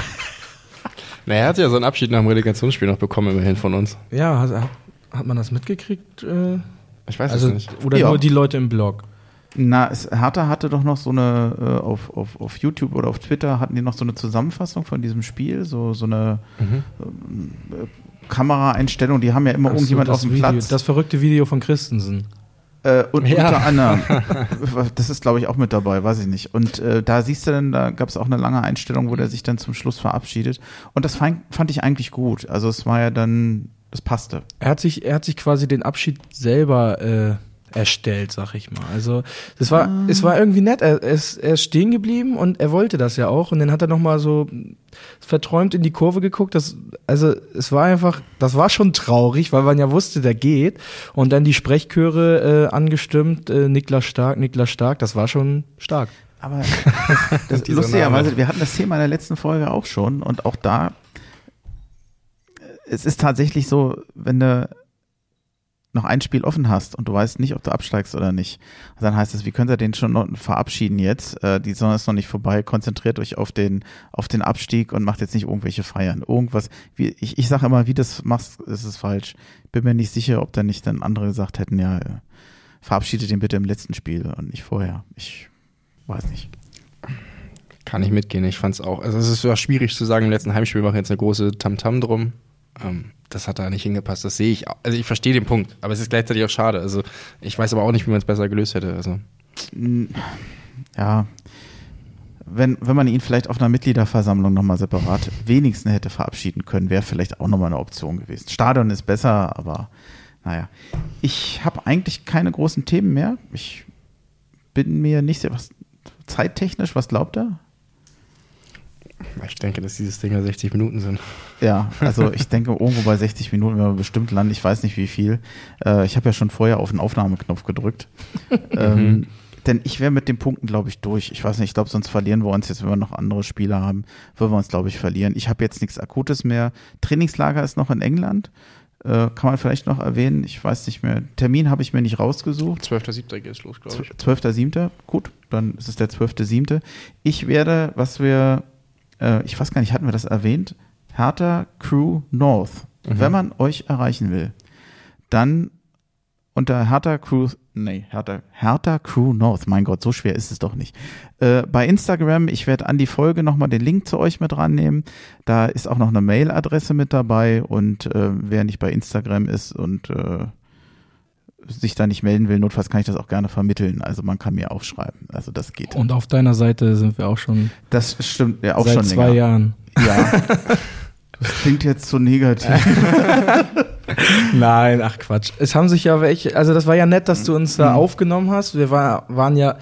Na, er hat ja so einen Abschied nach dem Relegationsspiel noch bekommen, immerhin von uns. Ja, hat man das mitgekriegt? Ich weiß es nicht. Oder nur die Leute im Blog? Na, Hertha hatte doch noch so eine, auf YouTube oder auf Twitter hatten die noch so eine Zusammenfassung von diesem Spiel, so eine Kameraeinstellung, die haben ja immer irgendjemand auf dem Platz. Das verrückte Video von Christensen. Und unter anderem, das ist glaube ich auch mit dabei, weiß ich nicht. Und da siehst du dann, da gab es auch eine lange Einstellung, wo der sich dann zum Schluss verabschiedet. Und das fand ich eigentlich gut. Also es war ja dann, das passte. Er hat sich quasi den Abschied selber erstellt, sag ich mal. Also es war irgendwie nett. Er ist stehen geblieben und er wollte das ja auch. Und dann hat er nochmal so verträumt in die Kurve geguckt. Das war schon traurig, weil man ja wusste, der geht. Und dann die Sprechchöre angestimmt, Niklas Stark, das war schon stark. Aber das lustigerweise, wir hatten das Thema in der letzten Folge auch schon. Und auch da, es ist tatsächlich so, wenn du noch ein Spiel offen hast und du weißt nicht, ob du absteigst oder nicht, dann heißt es, wie könnt ihr den schon noch verabschieden jetzt? Die Saison ist noch nicht vorbei, konzentriert euch auf den Abstieg und macht jetzt nicht irgendwelche Feiern. Irgendwas, ich sage immer, wie du das machst, ist es falsch. Bin mir nicht sicher, ob da nicht dann andere gesagt hätten, ja, verabschiedet den bitte im letzten Spiel und nicht vorher. Ich weiß nicht. Kann ich mitgehen, ich fand's auch. Also es ist ja schwierig zu sagen, im letzten Heimspiel machen jetzt eine große Tamtam drum. Das hat da nicht hingepasst, das sehe ich. Also ich verstehe den Punkt, aber es ist gleichzeitig auch schade. Also ich weiß aber auch nicht, wie man es besser gelöst hätte. Also. Ja, wenn man ihn vielleicht auf einer Mitgliederversammlung nochmal separat wenigstens hätte verabschieden können, wäre vielleicht auch nochmal eine Option gewesen. Stadion ist besser, aber naja. Ich habe eigentlich keine großen Themen mehr. Ich bin mir nicht sehr, zeittechnisch, was glaubt ihr? Ich denke, dass dieses Ding ja 60 Minuten sind. Ja, also ich denke, irgendwo bei 60 Minuten werden wir bestimmt landen. Ich weiß nicht, wie viel. Ich habe ja schon vorher auf den Aufnahmeknopf gedrückt. Denn ich wäre mit den Punkten, glaube ich, durch. Ich weiß nicht, ich glaube, sonst verlieren wir uns jetzt, wenn wir noch andere Spieler haben, würden wir uns, glaube ich, verlieren. Ich habe jetzt nichts Akutes mehr. Trainingslager ist noch in England. Kann man vielleicht noch erwähnen. Ich weiß nicht mehr. Termin habe ich mir nicht rausgesucht. 12.7. geht es los, glaube ich. 12.7. Gut, dann ist es der 12.7. Ich werde, ich weiß gar nicht, hatten wir das erwähnt? Hertha Crew North. Wenn man euch erreichen will, dann unter Hertha Crew North. Mein Gott, so schwer ist es doch nicht. Bei Instagram, ich werde an die Folge nochmal den Link zu euch mit rannehmen. Da ist auch noch eine Mailadresse mit dabei und wer nicht bei Instagram ist und sich da nicht melden will, notfalls kann ich das auch gerne vermitteln. Also man kann mir auch schreiben. Also das geht. Und auf deiner Seite sind wir auch schon. Das stimmt, ja auch seit schon länger. 2 Jahren. Ja. Das klingt jetzt so negativ. Nein, ach Quatsch. Es haben sich ja welche, also das war ja nett, dass du uns da aufgenommen hast. Wir waren ja,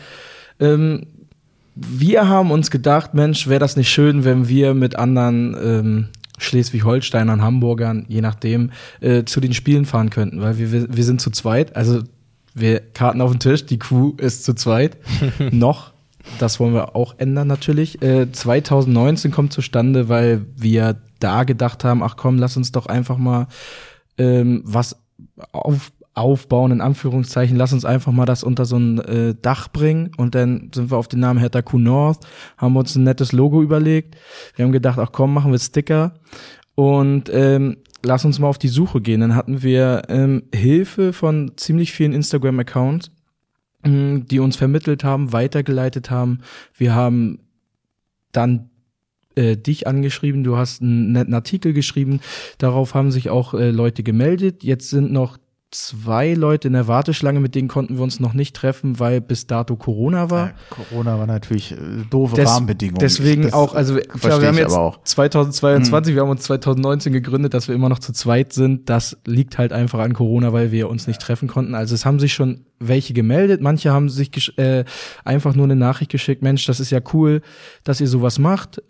wir haben uns gedacht, Mensch, wäre das nicht schön, wenn wir mit anderen Schleswig-Holsteinern, Hamburgern, je nachdem, zu den Spielen fahren könnten, weil wir sind zu zweit, also wir Karten auf den Tisch, die Crew ist zu zweit, noch. Das wollen wir auch ändern natürlich. 2019 kommt zustande, weil wir da gedacht haben, ach komm, lass uns doch einfach mal was aufbauen, in Anführungszeichen, lass uns einfach mal das unter so ein Dach bringen und dann sind wir auf den Namen Hertha Crew North, haben uns ein nettes Logo überlegt. Wir haben gedacht, ach komm, machen wir Sticker und lass uns mal auf die Suche gehen. Dann hatten wir Hilfe von ziemlich vielen Instagram-Accounts, die uns vermittelt haben, weitergeleitet haben. Wir haben dann dich angeschrieben, du hast einen netten Artikel geschrieben, darauf haben sich auch Leute gemeldet. Jetzt sind noch 2 Leute in der Warteschlange, mit denen konnten wir uns noch nicht treffen, weil bis dato Corona war. Ja, Corona war natürlich doofe Rahmenbedingungen. Deswegen auch, also klar, wir haben jetzt 2022, wir haben uns 2019 gegründet, dass wir immer noch zu zweit sind. Das liegt halt einfach an Corona, weil wir uns nicht treffen konnten. Also es haben sich schon welche gemeldet, manche haben sich einfach nur eine Nachricht geschickt, Mensch, das ist ja cool, dass ihr sowas macht.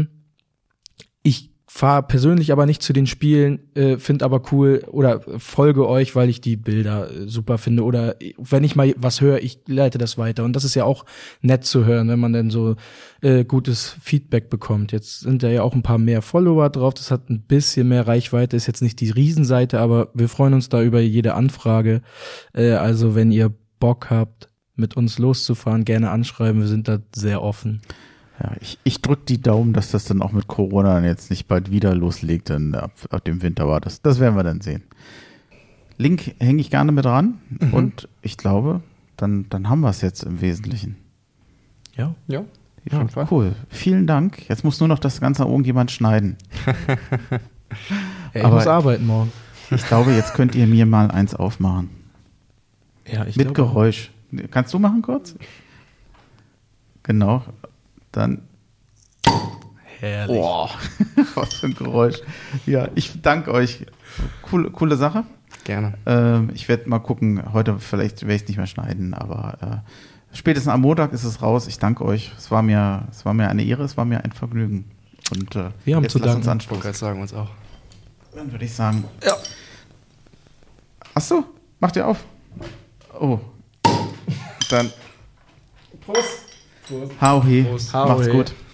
Ich fahre persönlich aber nicht zu den Spielen, finde aber cool oder folge euch, weil ich die Bilder super finde oder wenn ich mal was höre, ich leite das weiter und das ist ja auch nett zu hören, wenn man dann so gutes Feedback bekommt. Jetzt sind da ja auch ein paar mehr Follower drauf, das hat ein bisschen mehr Reichweite, ist jetzt nicht die Riesenseite, aber wir freuen uns da über jede Anfrage. Also wenn ihr Bock habt, mit uns loszufahren, gerne anschreiben, wir sind da sehr offen. Ja, ich drücke die Daumen, dass das dann auch mit Corona jetzt nicht bald wieder loslegt, dann ab dem Winter war das. Das werden wir dann sehen. Link hänge ich gerne mit ran und ich glaube, dann haben wir es jetzt im Wesentlichen. Ja. Ja, cool. Vielen Dank. Jetzt muss nur noch das Ganze irgendjemand schneiden. Ich muss arbeiten morgen. Ich glaube, jetzt könnt ihr mir mal eins aufmachen. Ja, ich mit Geräusch. Kannst du machen kurz? Genau. Dann. Herrlich. Boah, was für ein Geräusch. Ja, ich danke euch. Coole Sache. Gerne. Ich werde mal gucken, heute vielleicht werde ich es nicht mehr schneiden, aber spätestens am Montag ist es raus. Ich danke euch. Es war mir eine Ehre, es war mir ein Vergnügen. Und wir haben zu danken. Ich wollte gerade sagen, uns auch. Dann würde ich sagen. Ja. Achso, macht ihr auf. Oh. Dann. Prost. Hau he. Prost. Macht's gut.